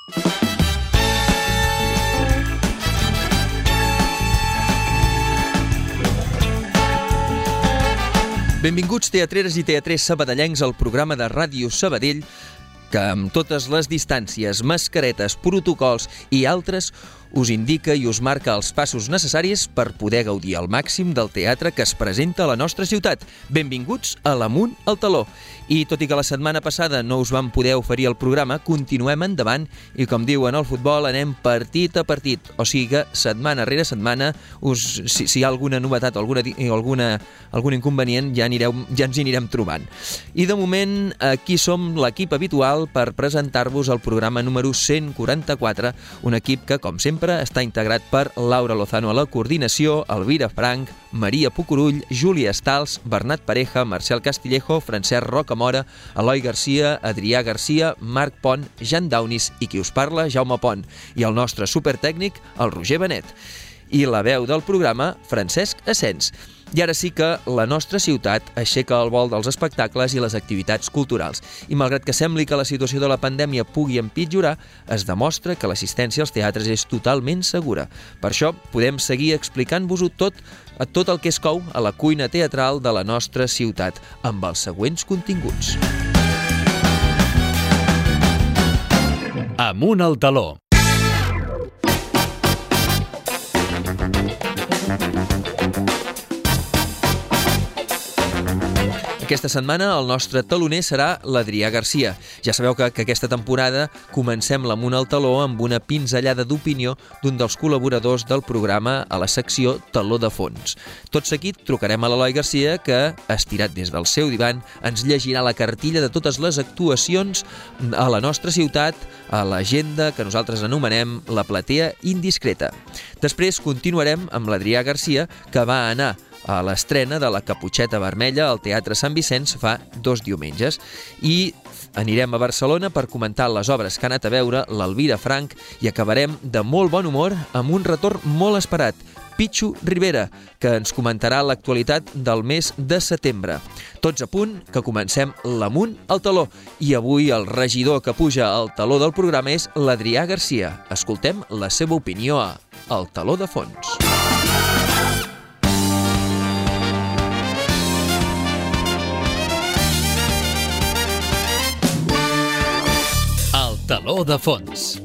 Benvinguts teatreres i teatrers sabadellencs al programa de Ràdio Sabadell que amb totes les distàncies, mascaretes, protocols i altres us indica i us marca els passos necessaris per poder gaudir al màxim del teatre que es presenta a la nostra ciutat. Benvinguts a l'Amunt al Taló. I tot i que la setmana passada no us vam poder oferir el programa, continuem endavant i, com diuen al futbol, anem partit a partit. O sigui que setmana rere setmana, si hi ha alguna novetat o algun inconvenient, ja ens hi anirem trobant. I de moment, aquí som l'equip habitual per presentar-vos el programa número 144, un equip que, com sempre, està integrat per Laura Lozano a la coordinació, Elvira Frank, Maria Pucurull, Júlia Estals, Bernat Pareja, Marcel Castillejo, Francesc Rocamora, Eloi Garcia, Adrià Garcia, Marc Pont, Jan Daunis i qui us parla, Jaume Pont, i el nostre supertècnic, el Roger Benet. I la veu del programa, Francesc Asens. I ara sí que la nostra ciutat aixeca el vol dels espectacles i les activitats culturals. I malgrat que sembli que la situació de la pandèmia pugui empitjorar, es demostra que l'assistència als teatres és totalment segura. Per això podem seguir explicant-vos-ho tot el que es cou a la cuina teatral de la nostra ciutat, amb els següents continguts. Amunt al Taló. Aquesta setmana el nostre taloner serà l'Adrià Garcia. Ja sabeu que aquesta temporada comencem l'Amunt al Taló amb una pinzellada d'opinió d'un dels col·laboradors del programa a la secció Taló de Fons. Tot seguit trucarem a l'Eloi Garcia que, estirat des del seu divan, ens llegirà la cartilla de totes les actuacions a la nostra ciutat, a l'agenda que nosaltres anomenem la platea indiscreta. Després continuarem amb l'Adrià Garcia, que va anar a l'estrena de la Caputxeta Vermella al Teatre Sant Vicenç fa 2 diumenges i anirem a Barcelona per comentar les obres que ha anat a veure l'Elvira Frank i acabarem de molt bon humor amb un retorn molt esperat, Pichu Rivera, que ens comentarà l'actualitat del mes de setembre. Tots a punt, que comencem l'Amunt al Taló. I avui el regidor que puja al taló del programa és l'Adrià Garcia. Escoltem la seva opinió a El Taló de Fons. Taló de Fons.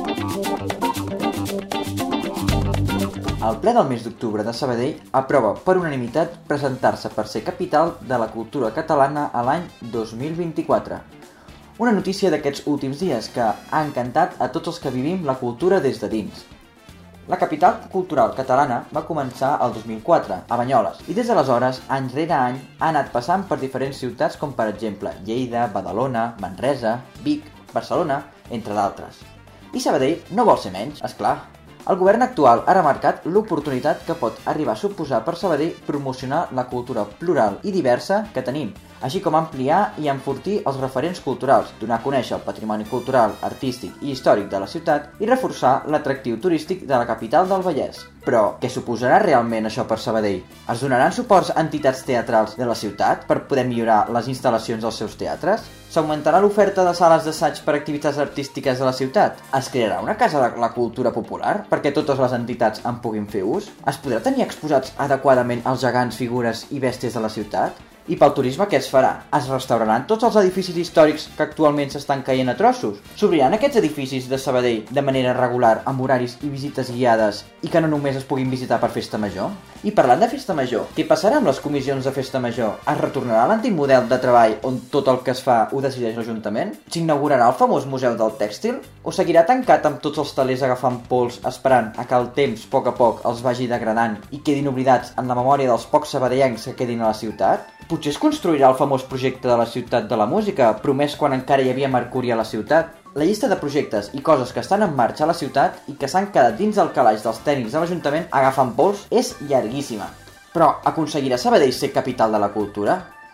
El ple del mes d'octubre de Sabadell aprova per unanimitat presentar-se per ser capital de la cultura catalana a l'any 2024. Una notícia d'aquests últims dies que ha encantat a tots els que vivim la cultura des de dins. La capital cultural catalana va començar el 2004, a Banyoles, i des d'aleshores, any rere any, ha anat passant per diferents ciutats com per exemple Lleida, Badalona, Manresa, Vic, Barcelona, entre d'altres. I Sabadell no vol ser menys, esclar. El govern actual ha remarcat l'oportunitat que pot arribar a suposar per Sabadell promocionar la cultura plural i diversa que tenim, així com ampliar i enfortir els referents culturals, donar a conèixer el patrimoni cultural, artístic i històric de la ciutat i reforçar l'atractiu turístic de la capital del Vallès. Però què suposarà realment això per Sabadell? Es donaran suports a entitats teatrals de la ciutat per poder millorar les instal·lacions dels seus teatres? S'augmentarà l'oferta de sales d'assaig per activitats artístiques a la ciutat? Es crearà una casa de la cultura popular perquè totes les entitats en puguin fer ús? Es podrà tenir exposats adequadament els gegants, figures i bèsties de la ciutat? I pel turisme què es farà? Es restauraran tots els edificis històrics que actualment s'estan caient a trossos? S'obriran aquests edificis de Sabadell de manera regular amb horaris i visites guiades i que no només es puguin visitar per Festa Major? I parlant de Festa Major, què passarà amb les comissions de Festa Major? Es retornarà a l'antic model de treball on tot el que es fa ho decideix l'Ajuntament? S'inaugurarà el famós Museu del Tèxtil? O seguirà tancat amb tots els telers agafant pols esperant a que el temps, a poc els vagi degradant i quedin oblidats en la memòria dels pocs sabadellencs que quedin a la ciutat? Potser es construirà el famós projecte de la ciutat de la música, promès quan encara hi havia mercuri a la ciutat. La llista de projectes i coses que estan en marxa a la ciutat i que s'han quedat dins del calaix dels tècnics de l'Ajuntament agafant pols és llarguíssima. Però aconseguirà Sabadell ser capital de la cultura?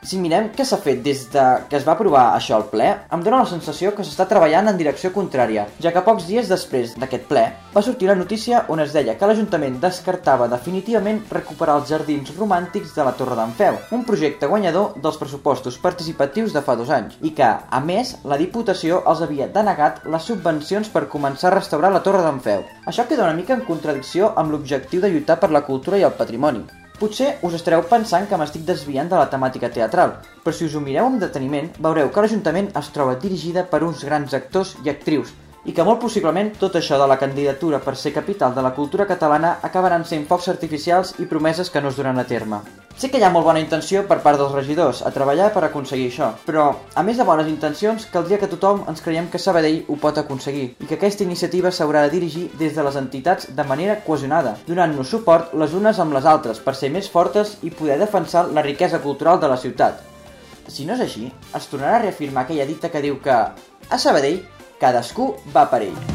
Si mirem què s'ha fet des que es va aprovar això al ple, em dóna la sensació que s'està treballant en direcció contrària, ja que pocs dies després d'aquest ple va sortir la notícia on es deia que l'Ajuntament descartava definitivament recuperar els jardins romàntics de la Torre d'en Feu, un projecte guanyador dels pressupostos participatius de fa 2 anys, i que, a més, la Diputació els havia denegat les subvencions per començar a restaurar la Torre d'en Feu. Això queda una mica en contradicció amb l'objectiu de lluitar per la cultura i el patrimoni. Potser us estareu pensant que m'estic desviant de la temàtica teatral, però si us ho mireu amb deteniment, veureu que l'Ajuntament es troba dirigida per uns grans actors i actrius, i que molt possiblement tot això de la candidatura per ser capital de la cultura catalana acabaran sent focs artificials i promeses que no es duran a terme. Sé que hi ha molt bona intenció per part dels regidors a treballar per aconseguir això, però, a més de bones intencions, caldria que tothom ens creiem que Sabadell ho pot aconseguir i que aquesta iniciativa s'haurà de dirigir des de les entitats de manera cohesionada, donant-nos suport les unes amb les altres per ser més fortes i poder defensar la riquesa cultural de la ciutat. Si no és així, es tornarà a reafirmar aquella dita que diu que a Sabadell cadascú va per ell.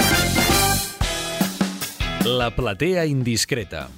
La platea indiscreta.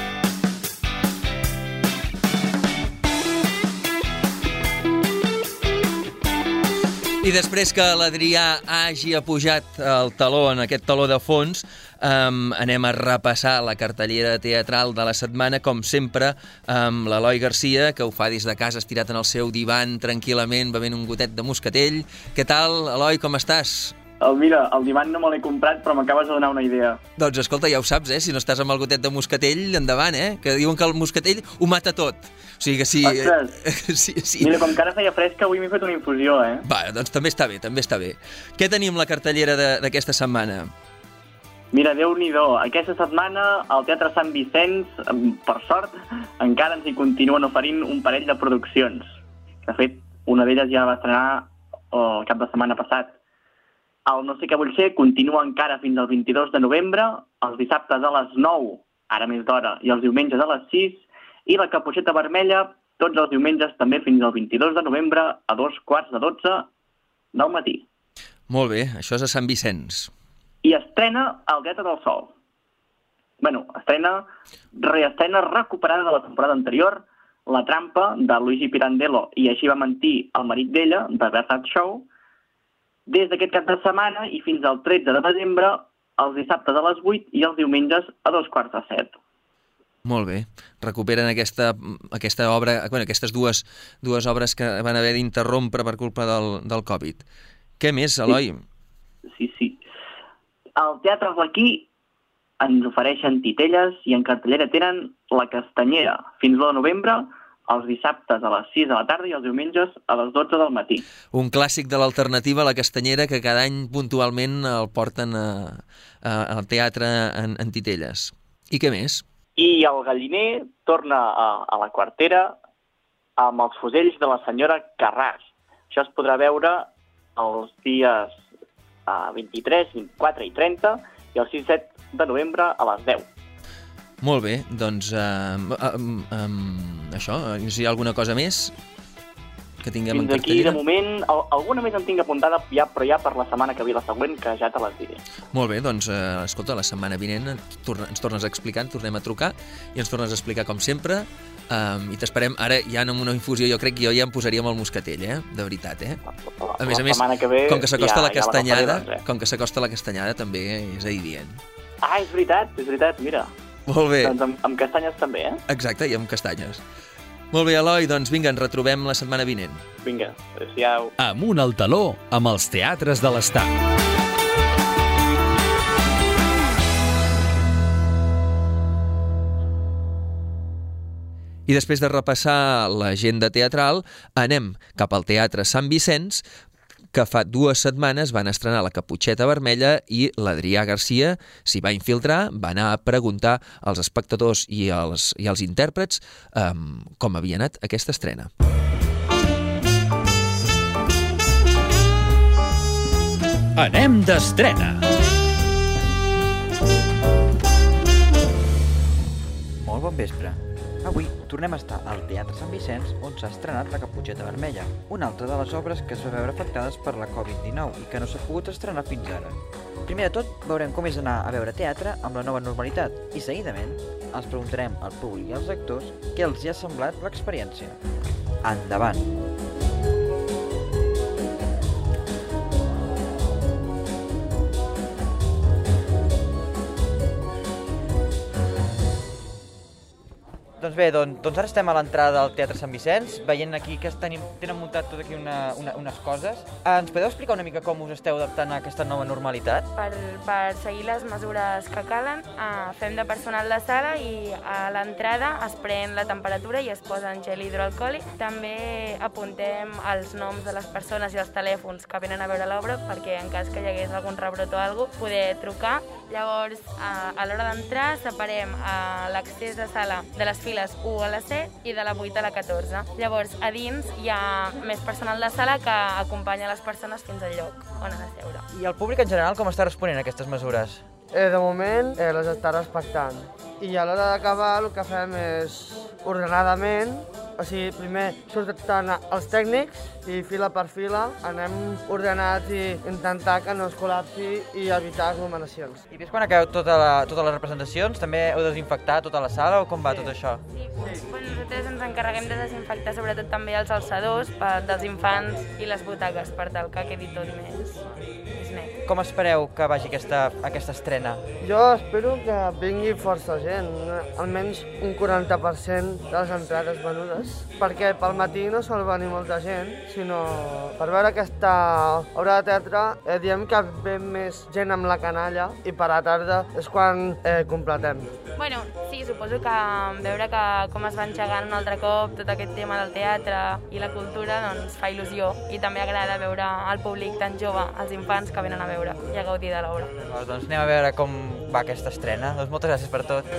I després que l'Adrià hagi apujat el taló en aquest taló de fons, anem a repassar la cartellera teatral de la setmana, com sempre, amb l'Eloi Garcia, que ho fa des de casa estirat en el seu divan tranquil·lament, bevent un gotet de moscatell. Què tal, Eloi, com estàs? Mira, el divan no me l'he comprat, però m'acabes de donar una idea. Doncs escolta, ja ho saps, si no estàs amb el gotet de moscatell, endavant, que diuen que el moscatell ho mata tot. O sigui que sí... Sí. Mira, com que ara feia fresca, avui m'he fet una infusió, Va, doncs també està bé, també està bé. Què tenim la cartellera d'aquesta setmana? Mira, Déu-n'hi-do, aquesta setmana al Teatre Sant Vicenç, per sort, encara ens hi continuen oferint un parell de produccions. De fet, una d'elles ja va estrenar el cap de setmana passat. El No sé què vull ser continua encara fins al 22 de novembre, els dissabtes a les 9, ara més d'hora, i els diumenges a les 6, i La Caputxeta Vermella tots els diumenges també fins al 22 de novembre a 2:15 del matí. Molt bé, això és a Sant Vicenç. I estrena al Teatre del Sol. Reestrena recuperada de la temporada anterior, La trampa, de Luigi Pirandello i Així va mentir el marit d'ella, de Bernard Shaw, des d'aquest cap de setmana i fins al 13 de desembre, els dissabtes a les 8 i els diumenges a 6:45. Molt bé. Recuperen aquesta obra, aquestes dues obres que van haver d'interrompre per culpa del Covid. Què més, Eloi? Sí. Al Teatre Arlequí ens ofereixen titelles i en cartellera tenen La Castanyera, fins l'1 de novembre, els dissabtes a les 6 de la tarda i els diumenges a les 12 del matí. Un clàssic de l'alternativa, La Castanyera, que cada any puntualment el porten al teatre en titelles. I què més? I El Galliner torna a la Quartera amb Els fusells de la senyora Carràs. Això es podrà veure els dies 23, 24 i 30 i el 6 i 7 de novembre a les 10. Molt bé, doncs això, si hi ha alguna cosa més que tinguem en cartellera? Fins aquí, de moment, alguna més en tinc apuntada, però ja per la setmana que ve, la següent, que ja te les diré. Molt bé, doncs, escolta, la setmana vinent ens tornes a explicar, tornem a trucar i ens tornes a explicar com sempre i t'esperem. Ara ja amb una infusió, jo crec que jo ja em posaria amb el moscatell, de veritat, A més, com que s'acosta la castanyada, la castanyada també és adient. Ah, és veritat, mira. Molt bé. Doncs amb castanyes també, Exacte, i amb castanyes. Molt bé, Eloi, doncs vinga, ens retrobem la setmana vinent. Vinga, adéu-siau. Amunt al taló amb els teatres de l'Estat. I després de repassar l'agenda teatral, anem cap al Teatre Sant Vicenç, que fa 2 setmanes van estrenar La Caputxeta Vermella i l'Adrià Garcia s'hi va infiltrar, va anar a preguntar als espectadors i als intèrprets com havia anat aquesta estrena. Anem d'estrena! Molt bon vespre. Avui tornem a estar al Teatre Sant Vicenç, on s'ha estrenat La Caputxeta Vermella, una altra de les obres que es va veure afectades per la Covid-19 i que no s'ha pogut estrenar fins ara. Primer de tot, veurem com és anar a veure teatre amb la nova normalitat i, seguidament, els preguntarem al públic i als actors què els hi ha semblat l'experiència. Endavant! Doncs bé, doncs ara estem a l'entrada del Teatre Sant Vicenç, veient aquí que tenen muntat tot aquí unes coses. Ens podeu explicar una mica com us esteu adaptant a aquesta nova normalitat? Per seguir les mesures que calen, fem de personal de sala i a l'entrada es pren la temperatura i es posa en gel hidroalcohòlic. També apuntem els noms de les persones i els telèfons que venen a veure l'obra perquè en cas que hi hagués algun rebrot o alguna cosa, poder trucar. Llavors, a l'hora d'entrar, separem l'accés de sala de les files 1 a la 7 i de la 8 a la 14. Llavors, a dins hi ha més personal de sala que acompanya les persones fins al lloc on han de seure. I el públic en general com està responent a aquestes mesures? De moment les està respectant. I a l'hora d'acabar el que fem és ordenadament, o sigui, primer surten els tècnics i fila per fila anem ordenats i intentar que no es col·lapsi i evitar aglomeracions. I després quan acabeu totes les representacions també heu de desinfectar tota la sala o com va tot això? Sí, bueno, nosaltres ens encarreguem de desinfectar sobretot també els alçadors dels infants i les butaques per tal que quedi tot més net. Com espereu que vagi aquesta estrena? Jo espero que vingui força gent, almenys un 40% de les entrades venudes, perquè pel matí no sol venir molta gent, sinó per veure aquesta obra de teatre diem que ve més gent amb la canalla i per la tarda és quan completem. Bueno, sí, suposo que veure com es va engegant un altre cop tot aquest tema del teatre i la cultura doncs fa il·lusió i també agrada veure el públic tan jove, els infants que venen a veure i a gaudir de l'obra. Doncs anem a veure com va aquesta estrena. Doncs moltes gràcies per tot.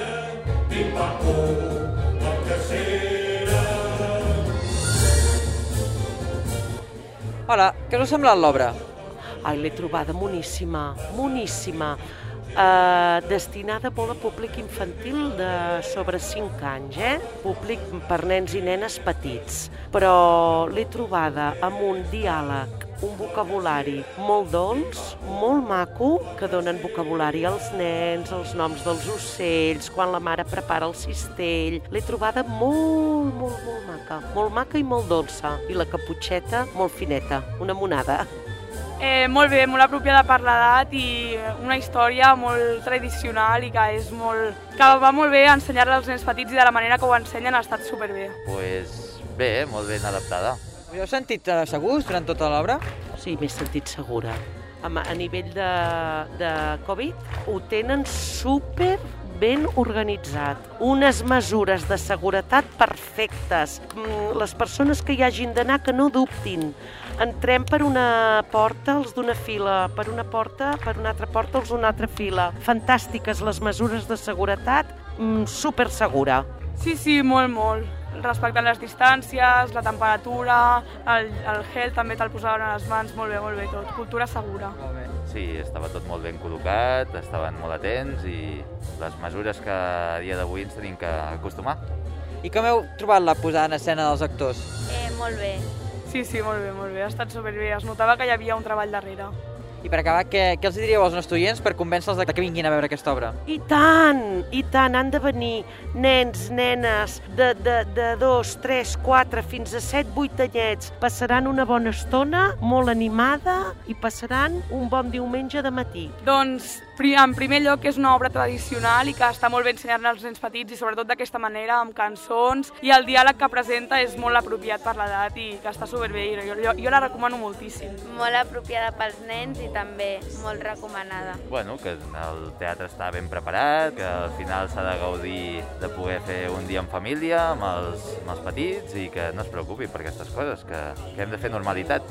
Hola, què us ha semblat l'obra? Ai, l'he trobada moníssima, moníssima. Destinada molt a públic infantil de sobre 5 anys, públic per nens i nenes petits. Però l'he trobada amb un diàleg, un vocabulari molt dolç, molt maco, que donen vocabulari als nens, els noms dels ocells, quan la mare prepara el cistell. L'he trobada molt maca i molt dolça. I la caputxeta molt fineta, una monada. Molt bé, molt apropiada per l'edat i una història molt tradicional i que va molt bé ensenyar-la als nens petits i de la manera que ho ensenyen ha estat superbé. Pues bé, molt ben adaptada. Us heu sentit segurs durant tota l'obra? Sí, m'he sentit segura. A nivell de Covid ho tenen super ben organitzat. Unes mesures de seguretat perfectes. Les persones que hi hagin d'anar que no dubtin. Entrem per una porta, els d'una fila, per una altra porta, els d'una altra fila. Fantàstiques les mesures de seguretat, super segura. Sí, molt. Respectant les distàncies, la temperatura, el gel també te'l posaven a les mans, molt bé tot. Cultura segura. Sí, estava tot molt ben col·locat, estaven molt atents i les mesures que a dia d'avui ens tenim que acostumar. I com heu trobat la posada en escena dels actors? Molt bé. Sí, molt bé, ha estat superbé, es notava que hi havia un treball darrere. I per acabar, què els diríeu als nostres oients per convèncer-los que vinguin a veure aquesta obra? I tant, han de venir nens, nenes de 2, 3, 4 fins a 7, 8 anyets. Passaran una bona estona, molt animada i passaran un bon diumenge de matí. Doncs, en primer lloc, és una obra tradicional i que està molt bé ensenyar-ne als nens petits i sobretot d'aquesta manera, amb cançons, i el diàleg que presenta és molt apropiat per l'edat i que està superbé i jo la recomano moltíssim. Molt apropiada pels nens i també molt recomanada. Bueno, que el teatre està ben preparat, que al final s'ha de gaudir de poder fer un dia en família amb els petits i que no es preocupi per aquestes coses, que hem de fer normalitat.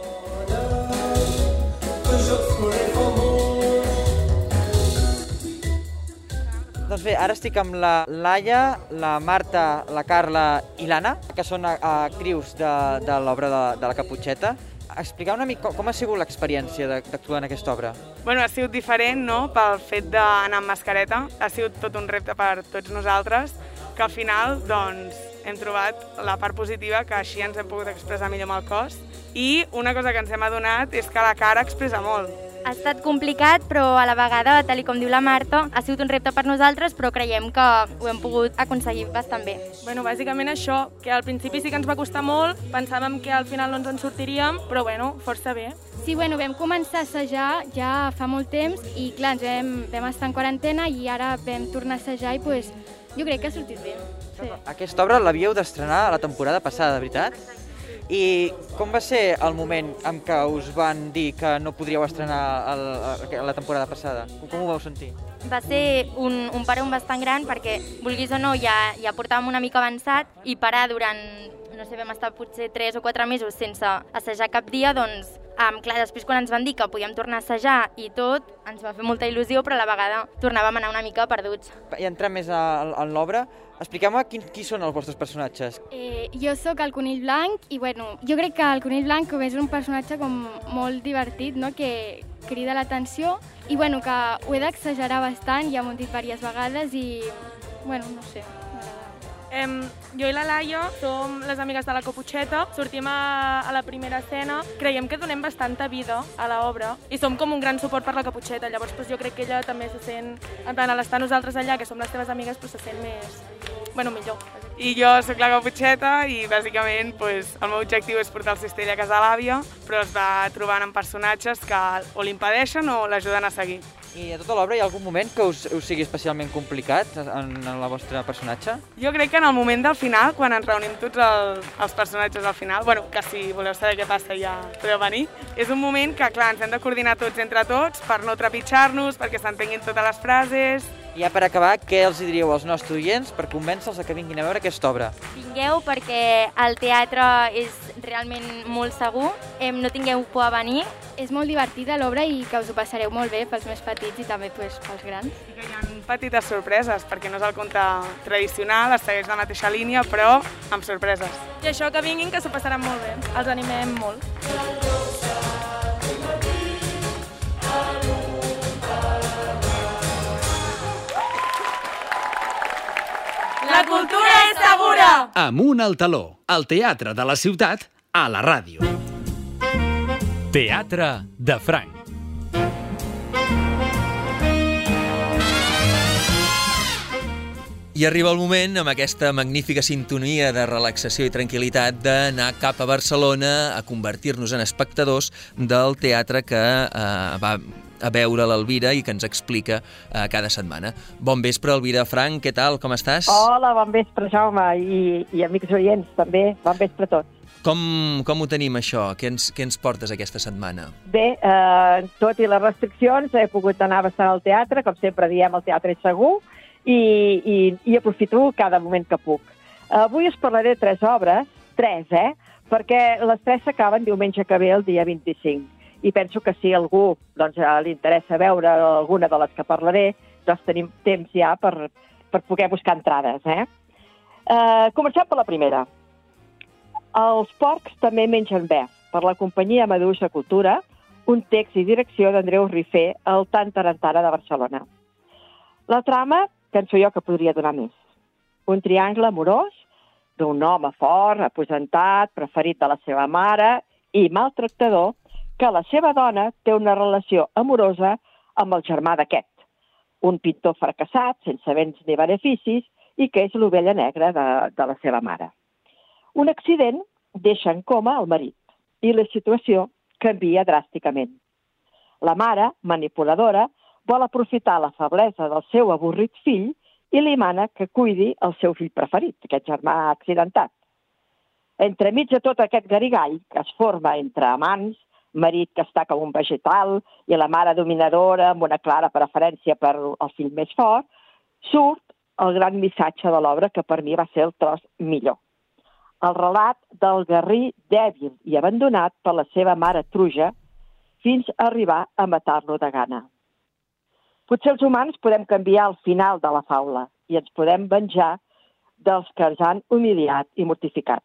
Doncs bé, ara estic amb la Laia, la Marta, la Carla i l'Anna, que són actrius de l'obra de la Caputxeta. Explicar una mica com ha sigut l'experiència d'actuar en aquesta obra. Bueno, ha sigut diferent, no?, pel fet d'anar amb mascareta. Ha sigut tot un repte per tots nosaltres, que al final, doncs, hem trobat la part positiva, que així ens hem pogut expressar millor amb el cos. I una cosa que ens hem adonat és que la cara expressa molt. Ha estat complicat, però a la vegada, tal com diu la Marta, ha sigut un repte per nosaltres, però creiem que ho hem pogut aconseguir bastant bé. Bueno, bàsicament això, que al principi sí que ens va costar molt, pensàvem que al final no ens en sortiríem, però bueno, força bé. Sí, bueno, vam començar a assajar ja fa molt temps i clar, vam estar en quarantena i ara vam tornar a assajar i pues, jo crec que ha sortit bé. Sí. Aquesta obra l'havíeu d'estrenar a la temporada passada, veritat? I com va ser el moment en què us van dir que no podríeu estrenar la temporada passada? Com ho vau sentir? Va ser un parón bastant gran perquè, vulguis o no, ja portàvem una mica avançat i parar durant, no sé, vam estar potser 3 o 4 mesos sense assajar cap dia, doncs, clar, després quan ens van dir que podíem tornar a assajar i tot, ens va fer molta il·lusió, però a la vegada tornàvem a anar una mica perduts. I entrem més en l'obra. Expliqueu-me qui són els vostres personatges. Jo sóc el Conill Blanc i bueno, jo crec que el Conill Blanc és un personatge com molt divertit, no? Que crida l'atenció i bueno, que ho he d'exagerar bastant, ja m'ho han dit diverses vegades i bueno, no sé. Jo i la Laia som les amigues de la Coputxeta, sortim a la primera escena, creiem que donem bastanta vida a l'obra i som com un gran suport per la Coputxeta, llavors jo crec que ella també se sent, en tant a l'estar nosaltres allà, que som les teves amigues, se sent més, millor. I jo sóc la Coputxeta i bàsicament el meu objectiu és portar el cistell a casa l'àvia, però es va trobant amb personatges que o l'impedeixen o l'ajuden a seguir. I a tota l'obra hi ha algun moment que us sigui especialment complicat en el vostre personatge? Jo crec que en el moment del final, quan ens reunim tots els personatges al final, que si voleu saber què passa ja podeu venir, és un moment que, clar, ens hem de coordinar tots entre tots per no trepitjar-nos, perquè s'entenguin totes les frases. I ja per acabar, què els diríeu als nostres oients per convèncer-los que vinguin a veure aquesta obra? Vingueu perquè el teatre és realment molt segur, no tingueu por a venir. És molt divertida l'obra i que us ho passareu molt bé pels més petits i també pels grans. I que hi ha petites sorpreses, perquè no és el conte tradicional, es segueix la mateixa línia, però amb sorpreses. I això, que vinguin, que s'ho passaran molt bé. Els animem molt. La cultura és segura! Amunt al taló, al teatre de la ciutat, a la ràdio. Teatre de Franc. I arriba el moment, amb aquesta magnífica sintonia de relaxació i tranquil·litat, d'anar cap a Barcelona a convertir-nos en espectadors del teatre que va a veure l'Elvira i que ens explica cada setmana. Bon vespre, Elvira Franc, què tal, com estàs? Hola, bon vespre, Jaume, i amics oients també, bon vespre a tots. Com ho tenim, això? Què ens portes aquesta setmana? Bé, tot i les restriccions, he pogut anar bastant al teatre, com sempre diem, el teatre és segur, i aprofito cada moment que puc. Avui us parlaré de 3 obres, 3, perquè les 3 s'acaben diumenge que ve, el dia 25. I penso que si a algú li interessa veure alguna de les que parlaré, doncs tenim temps ja per poder buscar entrades. Comencem per la primera. Els porcs també mengen verd, per la companyia Maduixa Cultura, un text i direcció d'Andreu Rifé, al Tantarantana de Barcelona. La trama, penso jo que podria donar més. Un triangle amorós d'un home fort, aposentat, preferit de la seva mare i maltractador, que la seva dona té una relació amorosa amb el germà d'aquest, un pintor fracassat, sense béns ni beneficis, i que és l'ovella negra de la seva mare. Un accident deixa en coma el marit, i la situació canvia dràsticament. La mare, manipuladora, vol aprofitar la feblesa del seu avorrit fill i li mana que cuidi el seu fill preferit, aquest germà accidentat. Entremig de tot aquest garigall que es forma entre amants, marit que està com un vegetal i la mare dominadora amb una clara preferència per el fill més fort, surt el gran missatge de l'obra que per mi va ser el tros millor. El relat del garrí dèbil i abandonat per la seva mare truja fins a arribar a matar-lo de gana. Potser els humans podem canviar el final de la faula i ens podem venjar dels que ens han humiliat i mortificat.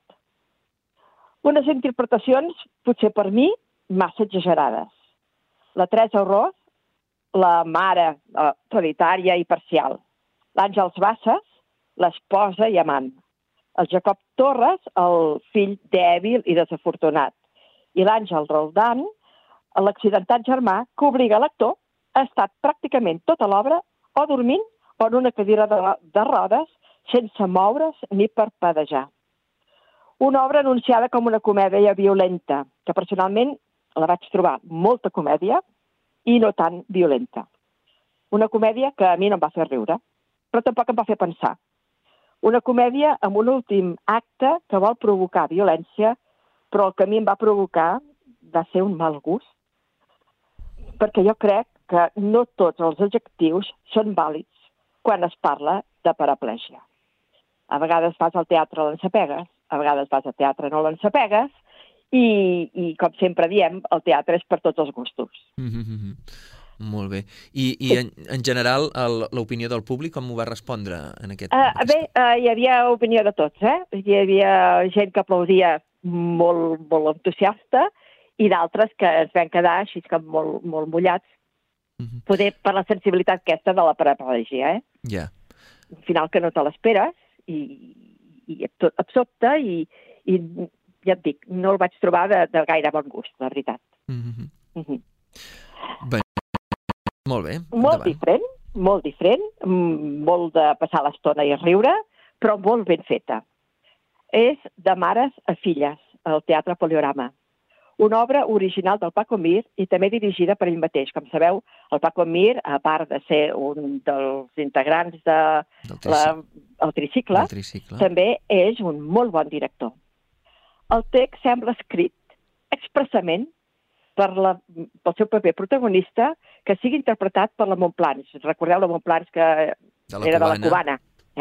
Unes interpretacions, potser per mi, massa exagerades. La Teresa Orós, la mare solitària i parcial. L'Àngels Bassas, l'esposa i amant. El Jacob Torres, el fill dèbil i desafortunat. I l'Àngel Roldán, l'accidentat germà que obliga l'actor a estar pràcticament tota l'obra o dormint o en una cadira de rodes sense moure's ni parpadejar. Una obra anunciada com una comèdia violenta, que personalment la vaig trobar molta comèdia i no tan violenta. Una comèdia que a mi no em va fer riure, però tampoc em va fer pensar. Una comèdia amb un últim acte que vol provocar violència, però el que a mi em va provocar va ser un mal gust, perquè jo crec que no tots els adjectius són vàlids quan es parla de paraplègia. A vegades vas al teatre i l'ensapegues, a vegades vas al teatre i no l'ensapegues, i com sempre diem, el teatre és per tots els gustos. Molt bé. I en general, l'opinió del públic, com ho va respondre en aquest? Bé, hi havia opinió de tots, Hi havia gent que aplaudia molt, molt entusiasta i d'altres que es van quedar així com molt mullats, poder per la sensibilitat aquesta de la paraplègia, Ja. Al final que no te l'esperes i et sobta i ja et dic, no el vaig trobar de gaire bon gust, la veritat. Bé, molt bé. Molt diferent, molt de passar l'estona i riure, però molt ben feta. És de mares a filles, al Teatre Poliorama. Una obra original del Paco Mir i també dirigida per ell mateix. Com sabeu, el Paco Mir, a part de ser un dels integrants del Tricicle, també és un molt bon director. El text sembla escrit expressament pel seu paper protagonista que sigui interpretat per la Montplans. Recordeu la Montplans que era de la Cubana.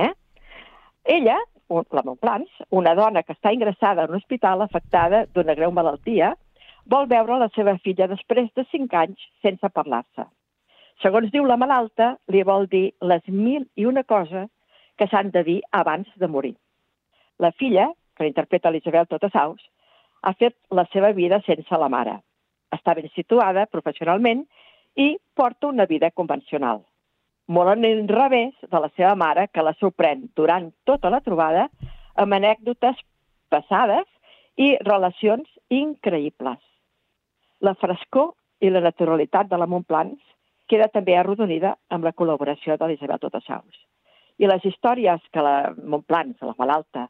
Ella, la Montplans, una dona que està ingressada en un hospital afectada d'una greu malaltia, vol veure la seva filla després de 5 anys sense parlar-se. Segons diu la malalta, li vol dir les 1001 coses que s'han de dir abans de morir. La filla, que l'interpreta Elisabel Totasaus, ha fet la seva vida sense la mare. Està ben situada professionalment i porta una vida convencional. Molt en revés de la seva mare, que la sorprèn durant tota la trobada amb anècdotes passades i relacions increïbles. La frescor i la naturalitat de la Montplans queda també arrodonida amb la col·laboració d'Elisabel Totasaus. I les històries que la Montplans, la malalta,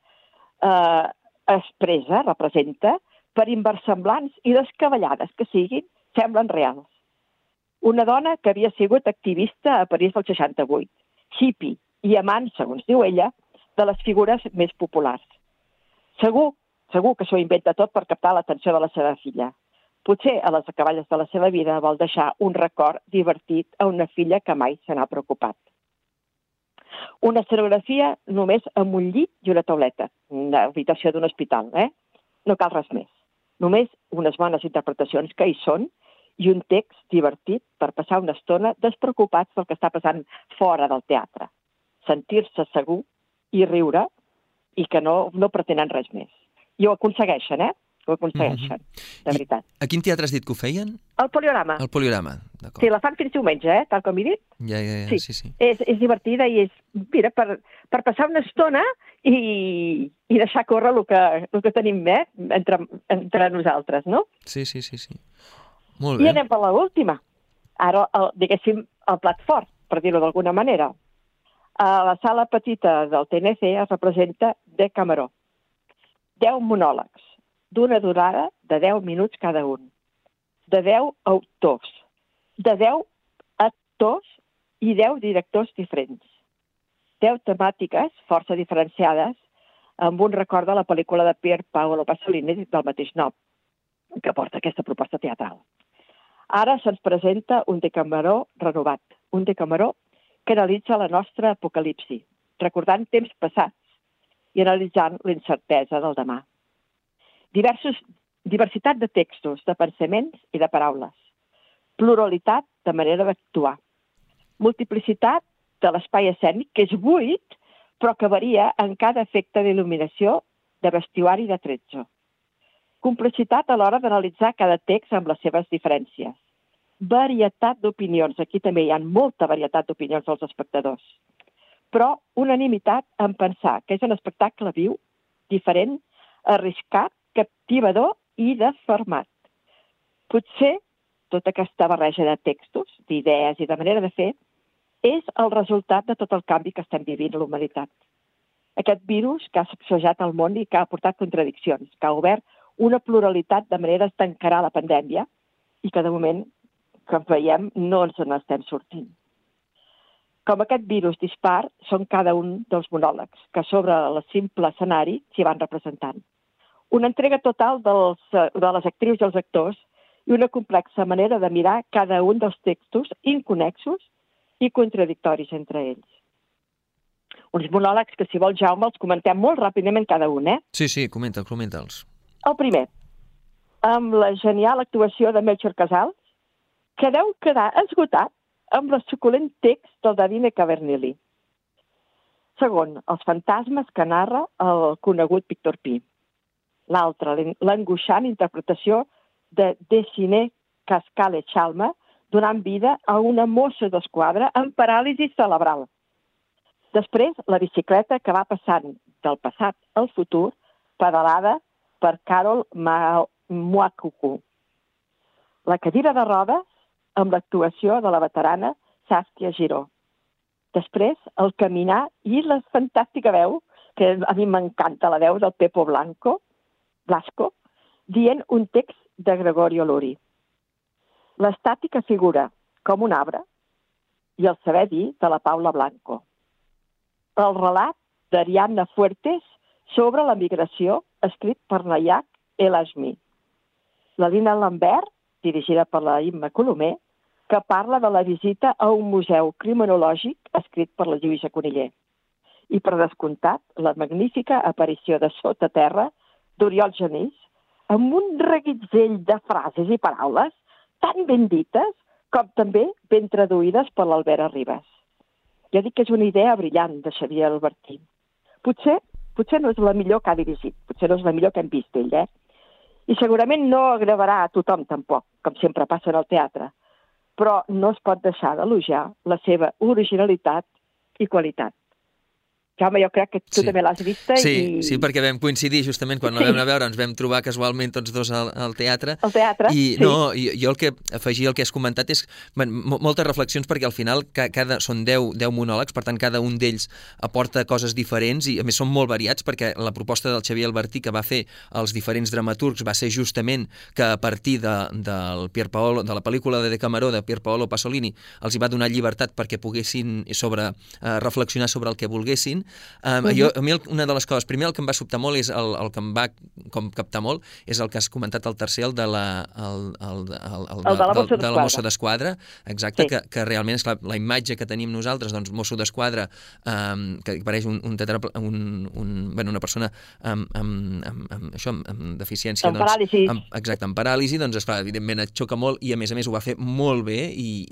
expressa, representa, per inversemblants i descabellades que siguin, semblen reals. Una dona que havia sigut activista a París del 68, hippie i amant, segons diu ella, de les figures més populars. Segur que s'ho inventa tot per captar l'atenció de la seva filla. Potser a les acaballes de la seva vida vol deixar un record divertit a una filla que mai se n'ha preocupat. Una escenografia només amb un llit i una tauleta, una habitació d'un hospital, No cal res més. Només unes bones interpretacions que hi són i un text divertit per passar una estona despreocupats del que està passant fora del teatre. Sentir-se segur i riure i que no pretenen res més. I ho aconsegueixen, Ho aconsegueixen, de veritat. A quin teatre has dit que ho feien? El Poliorama. El Poliorama, d'acord. Sí, la fan fins diumenge, tal com he dit. Ja, sí. És divertida i és, mira, per passar una estona i deixar córrer el que tenim entre nosaltres, no? Sí. Molt bé. I anem per l'última. Ara, diguéssim, el plat fort, per dir-ho d'alguna manera. A la sala petita del TNC es representa Decameró. 10 monòlegs, d'una durada de 10 minuts cada un. De 10 autors. De 10 actors i 10 directors diferents. 10 temàtiques força diferenciades amb un record de la pel·lícula de Pier Paolo Pasolini del mateix nom, que porta aquesta proposta teatral. Ara se'ns presenta un Decameró renovat, un Decameró que analitza la nostra apocalipsi, recordant temps passats i analitzant l'incertesa del demà. Diversitat de textos, de pensaments i de paraules. Pluralitat de manera d'actuar. Multiplicitat de l'espai escènic, que és buit, però que varia en cada efecte d'il·luminació, de vestuari i de tretzo. Complexitat a l'hora d'analitzar cada text amb les seves diferències. Varietat d'opinions. Aquí també hi ha molta varietat d'opinions dels espectadors. Però unanimitat en pensar que és un espectacle viu, diferent, arriscat, captivador i deformat. Potser tota aquesta barreja de textos, d'idees i de manera de fer, és el resultat de tot el canvi que estem vivint a la humanitat. Aquest virus que ha sacsejat el món i que ha portat contradiccions, que ha obert una pluralitat de maneres d'encarar la pandèmia i que de moment, que veiem, no ens n'estem sortint. Com aquest virus dispar són cada un dels monòlegs, que sobre el simple escenari s'hi van representant. Una entrega total de les actrius i els actors i una complexa manera de mirar cada un dels textos inconnexos i contradictoris entre ells. Uns monòlegs que, si vol, Jaume, els comentem molt ràpidament cada un, Sí, comenta'ls. El primer, amb la genial actuació de Melchor Casals, que deu quedar esgotat amb el suculent text del Davide Cavernelli. Segon, els fantasmes que narra el conegut Víctor Pi. L'altre, l'angoixant interpretació de Dessiné Cascale-Chalma, donant vida a una mossa d'esquadra amb paràlisi cerebral. Després, la bicicleta que va passant del passat al futur, pedalada per Carol Mwakuku. La cadira de rodes amb l'actuació de la veterana Saskia Giró. Després, el caminar i la fantàstica veu, que a mi m'encanta la veu del Pepo Blasco, dient un text de Gregorio Luri. L'estàtica figura com un arbre i el saber dir de la Paula Blanco. El relat d'Ariadna Fuertes sobre la migració, escrit per Nayak El Hashmi. La Lina Lambert, dirigida per la Imma Colomer, que parla de la visita a un museu criminològic escrit per la Lluïsa Coniller. I, per descomptat, la magnífica aparició de Sota Terra d'Oriol Genís, amb un reguitzell de frases i paraules tan ben dites com també ben traduïdes per l'Albert Arribas. Jo dic que és una idea brillant de Xavier Albertí. Potser no és la millor que ha dirigit, potser no és la millor que hem vist ell, I segurament no agradarà a tothom tampoc, com sempre passa en el teatre, però no es pot deixar d'elogiar la seva originalitat i qualitat. Jaume, jo crec que tu també l'has vista. Sí, perquè vam coincidir justament quan la vam anar a veure, ens vam trobar casualment tots dos al teatre. Al teatre, sí. No, jo el que afegia el que has comentat és moltes reflexions, perquè al final són 10 monòlegs, per tant cada un d'ells aporta coses diferents i a més són molt variats, perquè la proposta del Xavier Albertí que va fer els diferents dramaturgs va ser justament que a partir de la pel·lícula de Decameró de Pier Paolo Pasolini els hi va donar llibertat perquè poguessin reflexionar sobre el que volguessin. A mi una de les coses, primer el que em va sobtar molt és el que em va captar molt és el que has comentat el tercer, el de la mossa d'esquadra, exacte, que realment és la imatge que tenim nosaltres, doncs mosso d'esquadra que pareix una persona amb deficiència, amb paràlisi, exacte, amb paràlisi, doncs esclar, evidentment et xoca molt i a més ho va fer molt bé i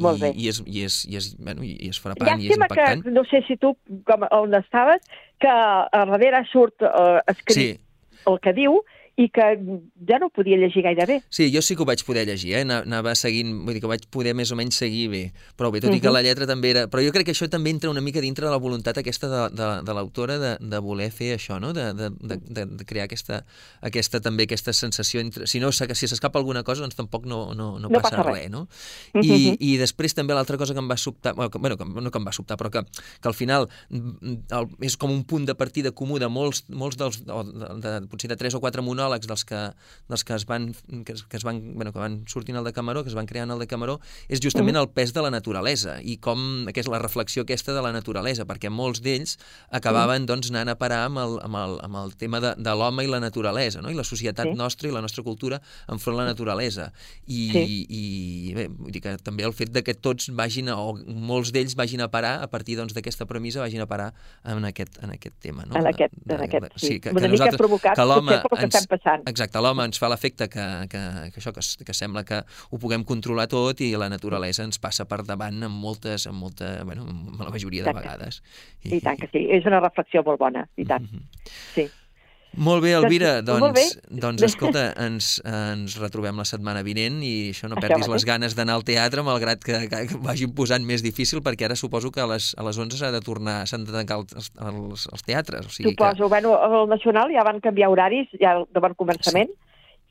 és frapant i és impactant. No sé si tu on estaves, que a darrere surt escrit el que diu i que ja no podia llegir gaire bé. Sí, jo sí que ho vaig poder llegir, anava seguint, vull dir que vaig poder més o menys seguir bé, però bé, tot i que la lletra també era... Però jo crec que això també entra una mica dintre de la voluntat aquesta de l'autora de voler fer això, no? De crear aquesta sensació, si s'escapa alguna cosa, doncs tampoc no passa res, no? I després també l'altra cosa que em va sobtar, no que em va sobtar, però que al final és com un punt de partida comú de molts potser de 3 o 4 monòlegs que van sortint al Decameró, que es van crear al Decameró, és justament el pes de la naturalesa i com és la reflexió aquesta de la naturalesa, perquè molts d'ells acabaven anant a parar amb el tema de l'home i la naturalesa, no? I la societat nostra i la nostra cultura enfront la naturalesa. I bé, vull dir que també el fet que tots vagin, o molts d'ells vagin a parar, a partir d'aquesta premissa, vagin a parar en aquest tema, no? Sí, una mica provocat, potser pel que estem passant. Exacte, l'home ens fa l'efecte que sembla que ho puguem controlar tot i la naturalesa ens passa per davant amb la majoria de vegades. I tant que sí, és una reflexió molt bona, i tant. Sí. Molt bé, Elvira, doncs escolta, ens retrobem la setmana vinent i això no perdis les ganes d'anar al teatre, malgrat que vagin posant més difícil, perquè ara suposo que a les 11 s'han de tancar els teatres. Suposo, al Nacional ja van canviar horaris ja de bon començament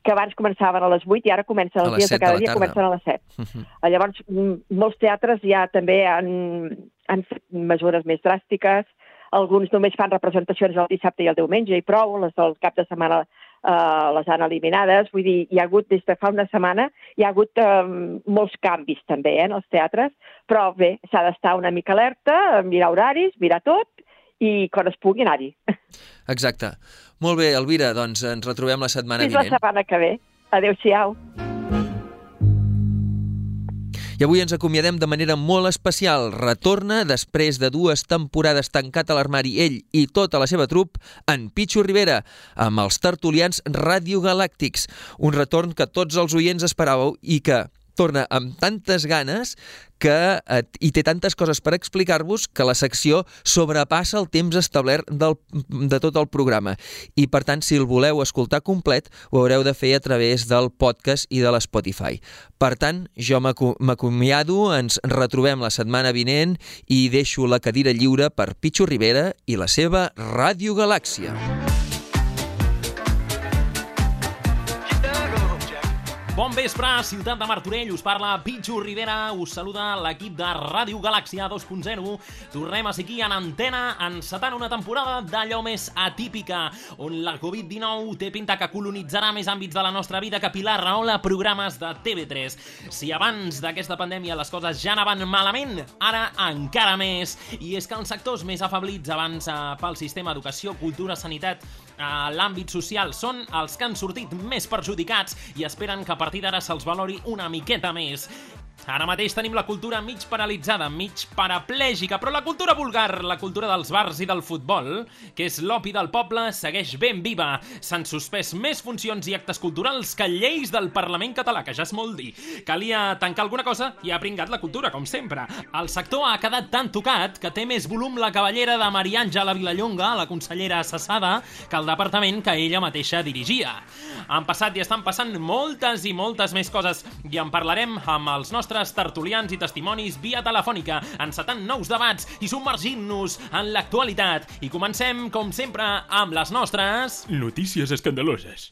que abans començaven a les 8 i ara comencen els dies de cada dia, comencen a les 7. Llavors, molts teatres ja també han fet mesures més dràstiques, alguns només fan representacions el dissabte i el diumenge i prou, les del cap de setmana les han eliminades, vull dir, hi ha hagut, des de fa una setmana, hi ha hagut molts canvis també en els teatres, però bé, s'ha d'estar una mica alerta, mirar horaris, mirar tot, i quan es pugui anar-hi. Exacte. Molt bé, Elvira, doncs ens retrobem la setmana vinent. Fins la setmana que ve. Adéu-siau. I avui ens acomiadem de manera molt especial. Retorna, després de 2 temporades tancat a l'armari, ell i tota la seva trup, en Pichu Rivera, amb els tertulians radiogalàctics. Un retorn que tots els oients esperàveu i que torna amb tantes ganes i té tantes coses per explicar-vos que la secció sobrepassa el temps establert de tot el programa. I, per tant, si el voleu escoltar complet, ho haureu de fer a través del podcast i de l'Spotify. Per tant, jo m'acomiado, ens retrobem la setmana vinent i deixo la cadira lliure per Pichu Rivera i la seva Radiogalàxia. Bon vespre, ciutat de Martorell, us parla Pichu Rivera, us saluda l'equip de Ràdio Galàxia 2.0. Tornem a ser aquí en antena, encetant una temporada d'allò més atípica, on la Covid-19 té pinta que colonitzarà més àmbits de la nostra vida que Pilar Rahola programes de TV3. Si abans d'aquesta pandèmia les coses ja anaven malament, ara encara més. I és que els sectors més afablits abans pel sistema educació, cultura, sanitat, a l'àmbit social són els que han sortit més perjudicats i esperen que a partir d'ara se'ls valori una miqueta més. Ara mateix tenim la cultura mig paralitzada, mig paraplègica, però la cultura vulgar, la cultura dels bars i del futbol, que és l'opi del poble, segueix ben viva. S'han suspès més funcions i actes culturals que lleis del Parlament català, que ja és molt dir. Calia tancar alguna cosa i ha pringat la cultura, com sempre. El sector ha quedat tan tocat que té més volum la cavallera de Maria Àngela Vilallonga, la consellera cessada, que el departament que ella mateixa dirigia. Han passat i estan passant moltes i moltes més coses i en parlarem amb els nostres tertulians i testimonis via telefònica, encetant nous debats i submergint-nos en l'actualitat. I comencem, com sempre, amb les nostres... Notícies escandaloses.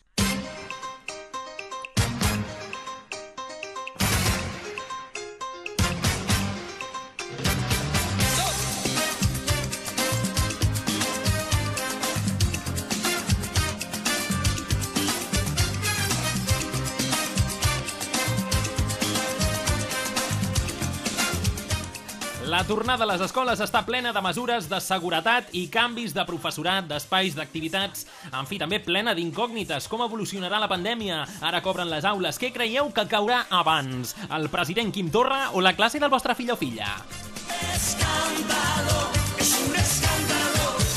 La tornada a les escoles està plena de mesures de seguretat i canvis de professorat, d'espais, d'activitats. En fi, també plena d'incògnites. Com evolucionarà la pandèmia? Ara cobren les aules. Què creieu que caurà abans? El president Quim Torra o la classe del vostre fill o filla? Escándalo, es un escándalo.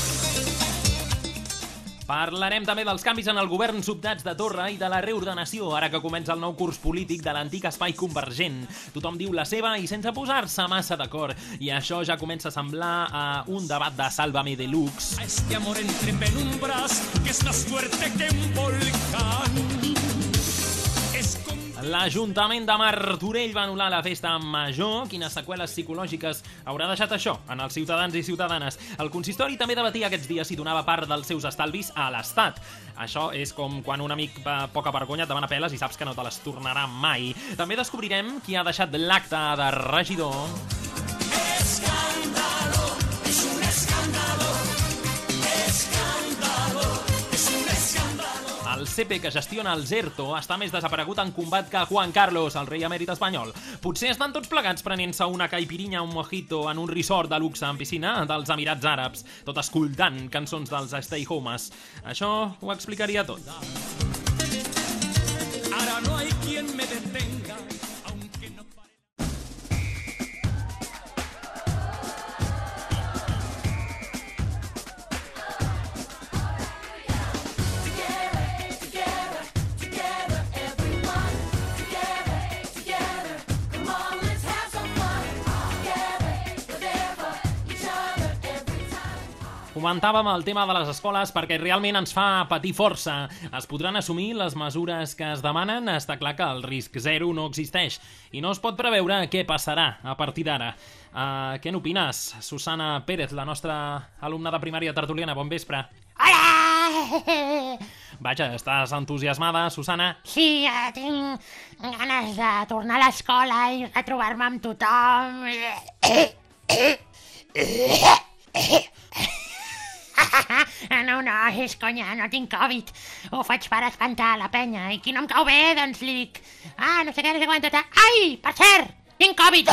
Parlarem també dels canvis en el govern sobtats de Torra i de la reordenació, ara que comença el nou curs polític de l'antic espai convergent. Tothom diu la seva i sense posar-se massa d'acord. I això ja comença a semblar un debat de Sálvame Deluxe. A este amor entre penumbras que es más fuerte que un volcán. L'Ajuntament de Martorell va anul·lar la festa major. Quines seqüeles psicològiques haurà deixat això en els ciutadans i ciutadanes? El consistori també debatia aquests dies si donava part dels seus estalvis a l'Estat. Això és com quan un amic poca vergonya et demana peles i saps que no te les tornarà mai. També descobrirem qui ha deixat l'acte de regidor. Escándalo, es un escándalo. Escándalo, es un escándalo. El CP, que gestiona el ERTO, està més desaparegut en combat que Juan Carlos, el rei emèrit espanyol. Potser estan tots plegats prenent-se una caipirinha o un mojito en un resort de luxe en piscina dels Emirats Àrabs, tot escoltant cançons dels Stay Homes. Això ho explicaria tot. Ahora no hay quien me detenga. Comentàvem el tema de les escoles perquè realment ens fa patir força. Es podran assumir les mesures que es demanen? Està clar que el risc zero no existeix i no es pot preveure què passarà a partir d'ara. Què n'opines, Susana Pérez, la nostra alumna de primària tertuliana? Bon vespre. Hola! Vaja, estàs entusiasmada, Susana? Sí, tinc ganes de tornar a l'escola i retrobar-me amb tothom. No, és conya, no tinc Covid. Ho faig per espantar la penya. I qui no em cau bé, doncs li dic... no sé què, tot. Ai, per cert, tinc Covid!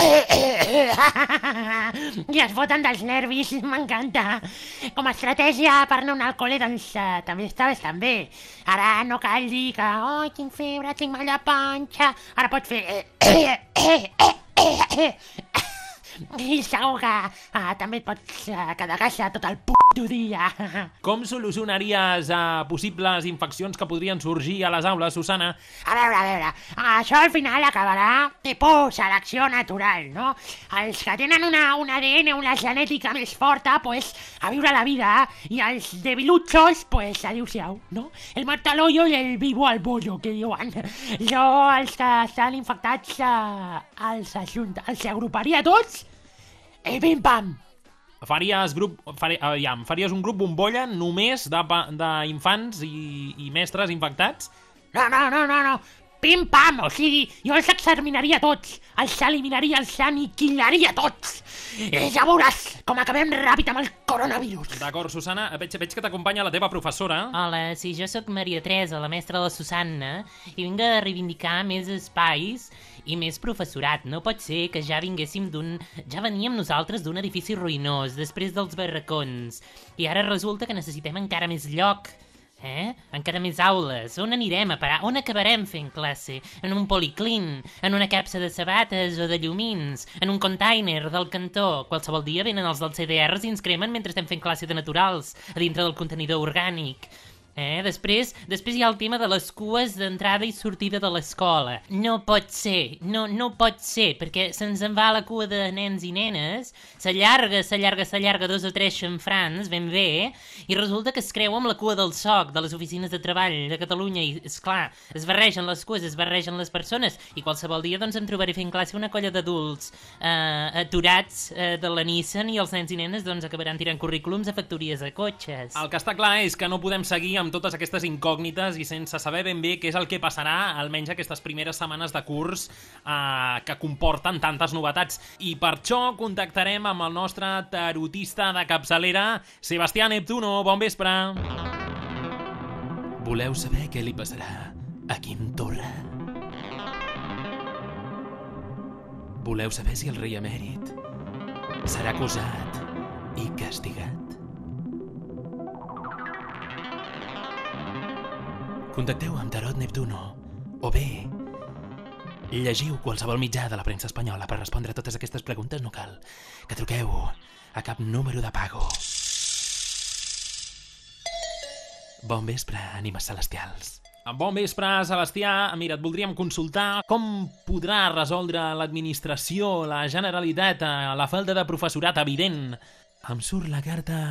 I es foten dels nervis, m'encanta. Com a estratègia per no anar al col·le, doncs també està bastant bé. Ara no cal dir que, tinc febre, tinc mal de panxa... Ara pots fer... I segur que també et pots quedar a casa tot el puto dia. Com solucionaries possibles infeccions que podrien sorgir a les aules, Susana? A veure, això al final acabarà tipus selecció natural, no? Els que tenen un ADN, una genètica més forta, pues, a viure la vida, i els debilutxos, pues, adéu-siau, no? El muerto al hoyo i el vivo al bollo, que diuen. Jo, els que estan infectats, els agruparia tots i pim-pam. Faries un grup bombolla només d'infants i mestres infectats? No. Pim-pam, o sigui, jo els exterminaria tots, els eliminaria, els aniquilaria tots. Ja veuràs com acabem ràpid amb el coronavirus. D'acord, Susana, veig que t'acompanya la teva professora. Hola, sí, jo sóc Maria Teresa, la mestra de la Susanna, i vinc a reivindicar més espais i més professorat. No pot ser que ja veníem nosaltres d'un edifici ruïnós, després dels barracons, i ara resulta que necessitem encara més lloc. Encara més aules. On anirem a parar? On acabarem fent classe? En un policlín? En una capsa de sabates o de llumins? En un container del cantó? Qualsevol dia venen els dels CDRs i ens cremen mentre estem fent classe de naturals a dintre del contenidor orgànic. Després hi ha el tema de les cues d'entrada i sortida de l'escola. No pot ser, no pot ser, perquè se'ns en va la cua de nens i nenes, s'allarga 2 o 3 xamfrans, ben bé, i resulta que es creu amb la cua del SOC, de les oficines de treball de Catalunya, i, esclar, es barregen les cues, es barregen les persones, i qualsevol dia doncs em trobaré fent classe una colla d'adults aturats de la Nissan, i els nens i nenes doncs acabaran tirant currículums a factories de cotxes. El que està clar és que no podem seguir amb totes aquestes incògnites i sense saber ben bé què és el que passarà, almenys aquestes primeres setmanes de curs que comporten tantes novetats. I per això contactarem amb el nostre tarotista de capçalera, Sebastià Neptuno. Bon vespre. Voleu saber què li passarà a Quim Torra? Voleu saber si el rei emèrit serà acusat i castigat? Contacteu amb Tarot Neptuno, o bé llegiu qualsevol mitjà de la premsa espanyola per respondre a totes aquestes preguntes. No cal que truqueu a cap número de pago. Bon vespre, ànimes celestials. Bon vespre, Sebastià. Mira, et voldríem consultar com podrà resoldre l'administració, la Generalitat, la falta de professorat evident. Em surt la carta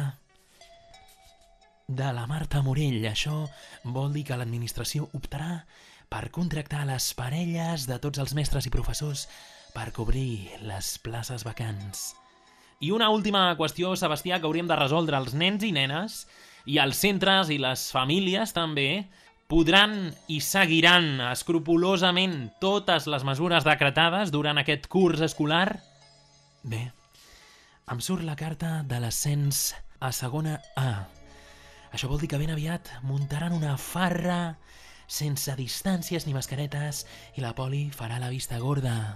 de la Marta Morell. Això vol dir que l'administració optarà per contractar les parelles de tots els mestres i professors per cobrir les places vacants. I una última qüestió, Sebastià, que hauríem de resoldre. Els nens i nenes i els centres i les famílies també podran i seguiran escrupolosament totes les mesures decretades durant aquest curs escolar? Bé, em surt la carta de l'ascens a segona A. Això vol dir que ben aviat muntaran una farra sense distàncies ni mascaretes i la poli farà la vista gorda.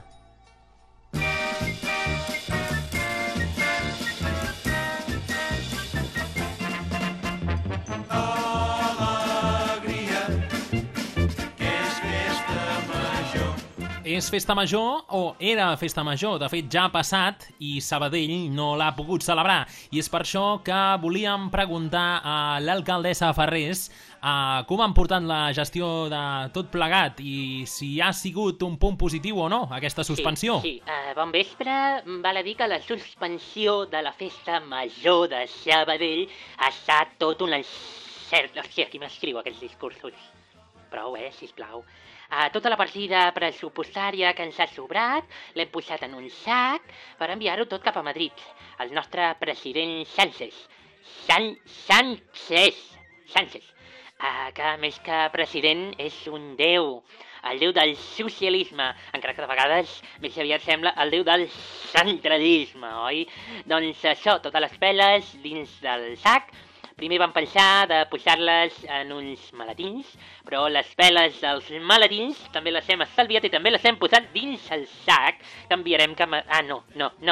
És festa major o era festa major? De fet, ja ha passat i Sabadell no l'ha pogut celebrar. I és per això que volíem preguntar a l'alcaldessa Farrés com han portat la gestió de tot plegat i si ha sigut un punt positiu o no, aquesta suspensió. Sí. Bon vespre. Val a dir que la suspensió de la festa major de Sabadell ha estat tot un encert. Hòstia, qui m'escriu aquests discursos? Prou, sisplau. Tota la partida pressupostària que ens ha sobrat l'hem posat en un sac per enviar-ho tot cap a Madrid. El nostre president Sánchez. Sánchez. que més que president és un déu, el déu del socialisme, encara que de vegades més aviat sembla el déu del centralisme, oi? Doncs això, totes les peles dins del sac. Primer vam pensar de posar-les en uns maletins, però les peles dels maletins també les hem estalviat i també les hem posat dins el sac. Canviarem que... no.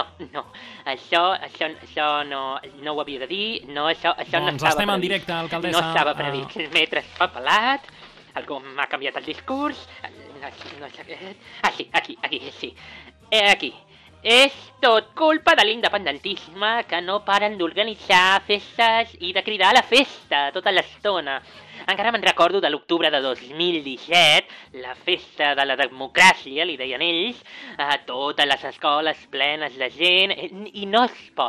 Això no ho havia de dir. No, això no estava previst. Doncs estem en directe, alcaldessa. No estava previst. M'he traspapelat, algú m'ha canviat el discurs. Sí, aquí. És tot culpa de l'independentisme, que no paren d'organitzar festes i de cridar a la festa tota l'estona. Encara me'n recordo de l'octubre de 2017, la festa de la democràcia, li deien ells, a totes les escoles plenes de gent, i no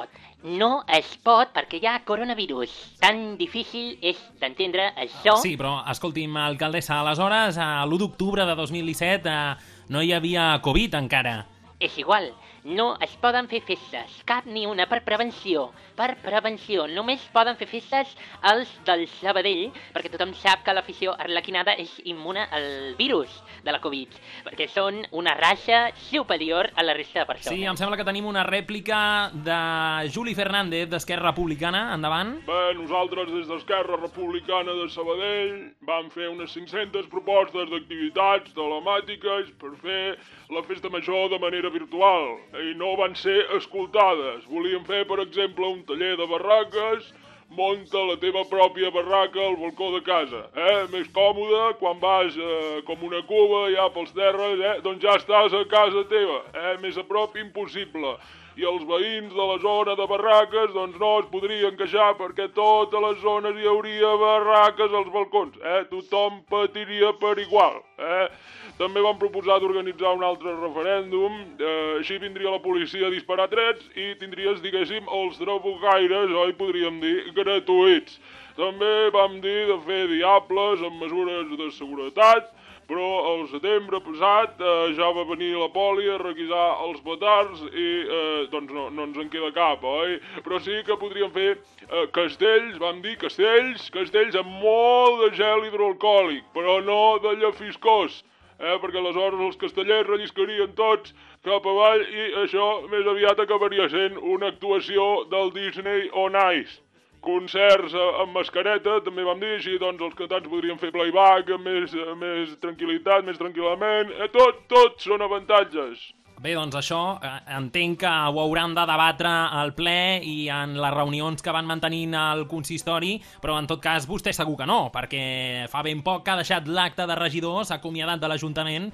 es pot perquè hi ha coronavirus. Tan difícil és d'entendre això. Sí, però escolti'm, alcaldessa, aleshores, l'1 d'octubre de 2017 no hi havia Covid encara. És igual, no es poden fer festes, cap ni una, per prevenció. Per prevenció, només poden fer festes els del Sabadell, perquè tothom sap que l'afició arlequinada és immune al virus de la Covid, perquè són una raça superior a la resta de persones. Sí, em sembla que tenim una rèplica de Juli Fernández, d'Esquerra Republicana. Endavant. Bé, nosaltres des d'Esquerra Republicana de Sabadell vam fer unes 500 propostes d'activitats telemàtiques per fer la festa major de manera virtual i no van ser escoltades. Volíem fer, per exemple, un taller de barraques, munta la teva pròpia barraca al balcó de casa. Més còmode, quan vas com una cuba ja pels terres, doncs ja estàs a casa teva. Més a prop impossible. I els veïns de la zona de barraques doncs no es podrien queixar perquè a totes les zones hi hauria barraques als balcons. Tothom patiria per igual. També vam proposar d'organitzar un altre referèndum, així vindria la policia a disparar trets i tindries, diguéssim, els trabucaires, oi, podríem dir, gratuïts. També vam dir de fer diables amb mesures de seguretat, però el setembre passat ja va venir la poli a requisar els petards i doncs no ens en queda cap, oi? Però sí que podríem fer castells, vam dir castells amb molt de gel hidroalcohòlic, però no de llafiscós, perquè aleshores els castellers relliscarien tots cap avall i això més aviat acabaria sent una actuació del Disney on Ice. Concerts amb mascareta, també vam dir, així doncs els cantants podrien fer playback amb més tranquil·litat, més tranquil·lament. Tot són avantatges. Bé, doncs això entenc que ho hauran de debatre al ple i en les reunions que van mantenint al consistori, però en tot cas vostè segur que no, perquè fa ben poc que ha deixat l'acte de regidor, s'ha acomiadat de l'Ajuntament,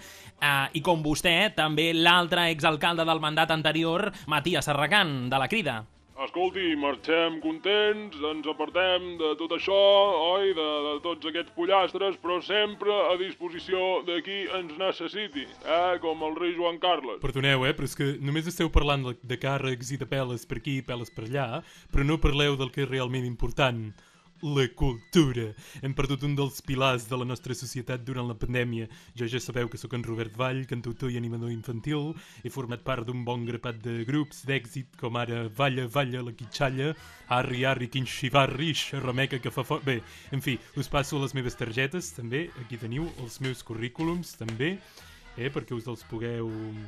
i com vostè, també l'altre exalcalde del mandat anterior, Matías Serracant, de la Crida. Escolti, marxem contents, ens apartem de tot això, oi, de tots aquests pollastres, però sempre a disposició de qui ens necessiti, com el rei Joan Carles. Perdoneu, però és que només esteu parlant de càrrecs i de peles per aquí i peles per allà, però no parleu del que és realment important. La cultura. Hem perdut un dels pilars de la nostra societat durant la pandèmia. Jo ja sabeu que sóc en Robert Vall, cantautor i animador infantil. He format part d'un bon grapat de grups d'èxit, com ara Valla, la Quitxalla, Arri, Quinxivarri, Xerrameca, que fa fort... Bé, en fi, us passo les meves targetes, també. Aquí teniu els meus currículums, també, perquè us els pugueu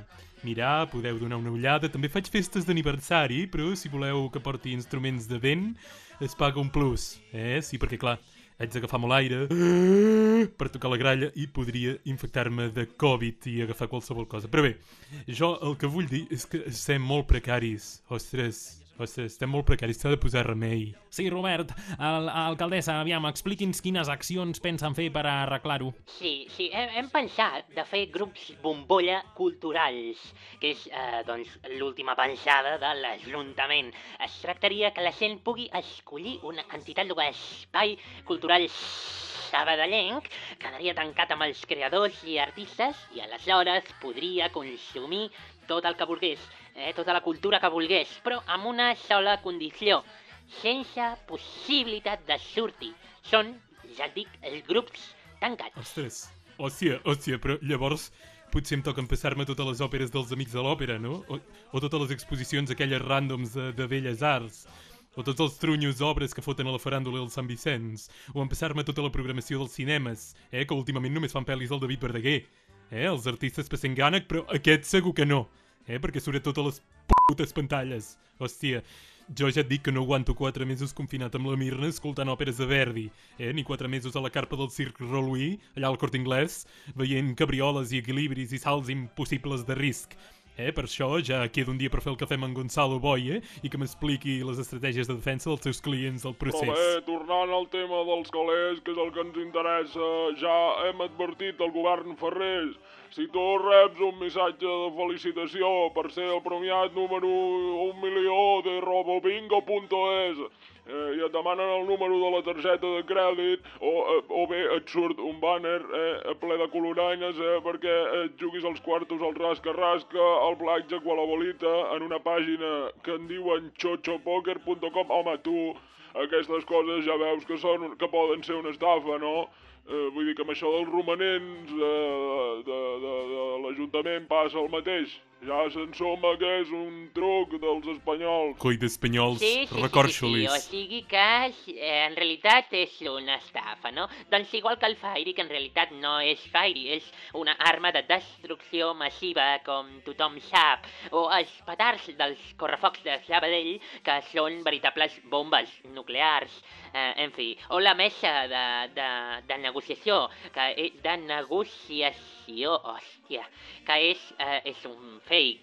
mirar, podeu donar una ullada. També faig festes d'aniversari, però si voleu que porti instruments de vent, es paga un plus, Sí, perquè clar, haig d'agafar molt aire per tocar la gralla i podria infectar-me de Covid i agafar qualsevol cosa. Però bé, jo el que vull dir és que estem molt precaris, ostres, estem molt precaris, s'ha de posar remei. Sí, Robert, alcaldessa, aviam, expliqui'ns quines accions pensen fer per arreglar-ho. Sí, hem pensat de fer grups bombolla culturals, que és, doncs, l'última pensada de l'Ajuntament. Es tractaria que la gent pugui escollir una entitat o espai cultural sabadellenc, quedaria tancat amb els creadors i artistes i aleshores podria consumir tot el que volgués, tota la cultura que volgués, però amb una sola condició, sense possibilitat de sortir. Són, ja et dic, els grups tancats. Ostres, hòstia, però llavors potser em toca empassar-me totes les òperes dels Amics de l'Òpera, no? O totes les exposicions aquelles ràndoms de Belles Arts. o tots els trunyos d'obres que foten a la faràndula del Sant Vicenç, o empassar-me tota la programació dels cinemes, que últimament només fan pel·lis del David Verdaguer. Els artistes passem gànec, però aquest segur que no, perquè surt a totes les putes pantalles. Hòstia, jo ja et dic que no aguanto 4 mesos confinat amb la Mirna escoltant òperes de Verdi, ni 4 mesos a la carpa del Circ Rolui, allà al Corte Inglés, veient cabrioles i equilibris i salts impossibles de risc. Per això ja queda un dia per fer el cafè amb en Gonzalo Boye i que m'expliqui les estratègies de defensa dels seus clients del procés. Però bé, tornant al tema dels calés, que és el que ens interessa, ja hem advertit al govern Ferrés. Si tu reps un missatge de felicitació per ser el premiat número 1.000.000 de robobingo.es i et demanen el número de la targeta de crèdit o bé et surt un banner ple de coloranyes perquè et juguis els quartos al rasca-rasca, al blackjack o a la bolita en una pàgina que en diuen chochopoker.com. Home, tu aquestes coses ja veus que poden ser una estafa, no? Vull dir que amb això dels romanents de l'Ajuntament passa el mateix. Ja s'ensoma que és un truc dels espanyols. Coi d'espanyols, Sí, recorxolis. o sigui que en realitat és una estafa, no? Doncs igual que el Fairy, que en realitat no és Fairy, és una arma de destrucció massiva, com tothom sap, o els petards dels correfocs de Sabadell, que són veritables bombes nuclears, en fi, o la mesa de negociació, hòstia, que és un fake.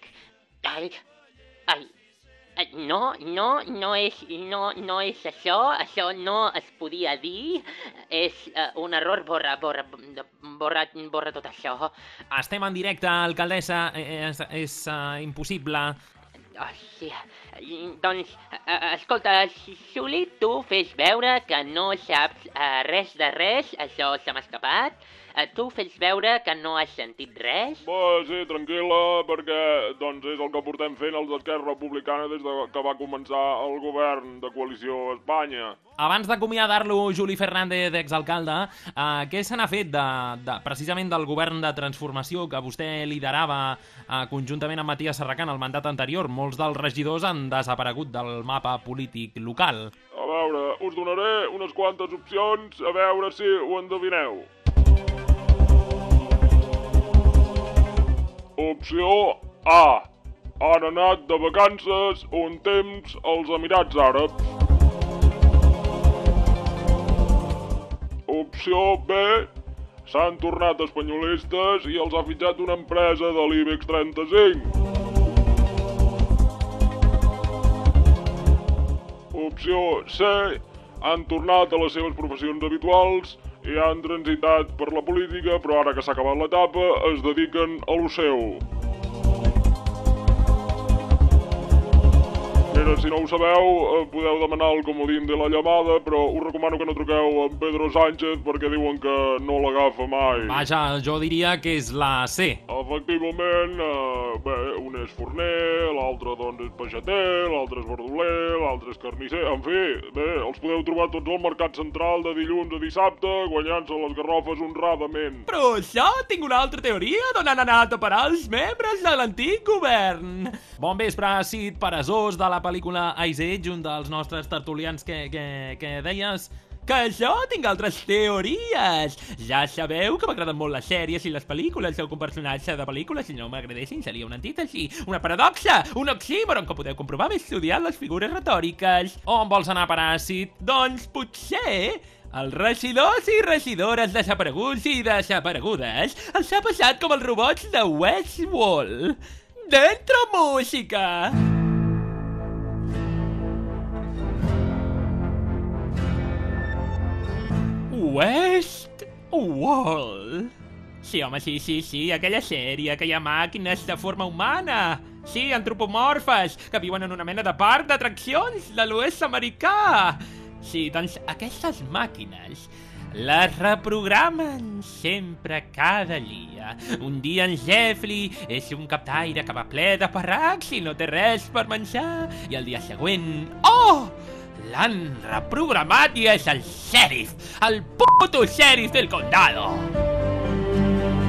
No és això no es podia dir, és un error, borra tot això. Estem en directe, alcaldessa, és impossible. Hòstia, doncs, escolta, Xuli, tu fes veure que no saps res de res, això se m'ha escapat. Tu fes veure que no has sentit res. Sí, tranquil·la, perquè doncs és el que portem fent els d'Esquerra Republicana des que va començar el govern de coalició a Espanya. Abans d'acomiadar-lo, Juli Fernández, exalcalde, què se n'ha fet precisament del govern de transformació que vostè liderava conjuntament amb Matías Serracant el mandat anterior? Molts dels regidors han desaparegut del mapa polític local. A veure, us donaré unes quantes opcions, a veure si ho endevineu. Opció A. Han anat de vacances un temps als Emirats Àrabs. Opció B. S'han tornat espanyolistes i els ha fitxat una empresa de l'IBEX 35. Opció C. Han tornat a les seves professions habituals i han transitat per la política, però ara que s'ha acabat l'etapa es dediquen a lo seu. Mira, si no ho sabeu, podeu demanar el comodín de la llamada, però us recomano que no truqueu a Pedro Sánchez perquè diuen que no l'agafa mai. Vaja, jo diria que és la C. Efectivament, bé, un és forner, l'altre doncs és peixater, l'altre és verdoler, l'altre és carnisser, en fi, bé, els podeu trobar tots al Mercat Central de dilluns a dissabte, guanyant-se les garrofes honradament. Però això tinc una altra teoria d'on han anat a parar els membres de l'antic govern. Bon vespre, Cid Peresós, de la pel·lícula Ice Age, un dels nostres tertulians que deies que jo tinc altres teories. Ja sabeu que m'agraden molt les sèries i les pel·lícules. Si algun personatge de pel·lícules, si no m'agradessin, seria una antítesi, una paradoxa, un oxímoron, que podeu comprovar més estudiant les figures retòriques. On vols anar a parar, Cid? Doncs potser els regidors i regidores desapareguts i desaparegudes els ha passat com els robots de Westworld. Dentro música! Westworld. Sí, home, sí, aquella sèrie, que hi ha màquines de forma humana. Sí, antropomorfes, que viuen en una mena de parc d'atraccions de l'oest americà. Sí, doncs aquestes màquines les reprogramen sempre cada dia. Un dia en Jeffrey és un captaire que va ple de parracs i no té res per menjar. I el dia següent, l'han reprogramat i és el xèrif, el puto xèrif del condado.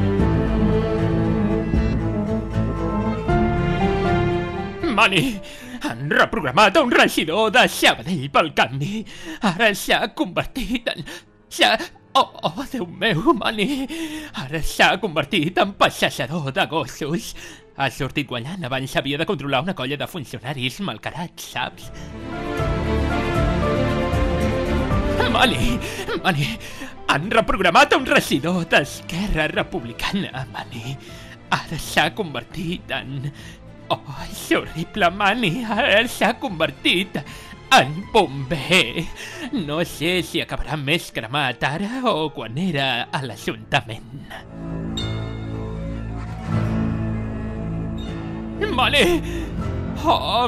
Manny, Han reprogramat un regidor de Sabadell pel canvi. Ara s'ha convertit en... Oh, Déu meu, Mani. Ara s'ha convertit en passejador de gossos. Ha sortit guanyant, abans havia de controlar una colla de funcionaris malcarats, saps? Mani, han reprogramat un regidor d'Esquerra Republicana, Mani. Ara s'ha convertit en... Oh, és horrible, Mani. Ara s'ha convertit en bomber. No sé si acabarà més cremat ara o quan era a l'Ajuntament. Mani! Oh,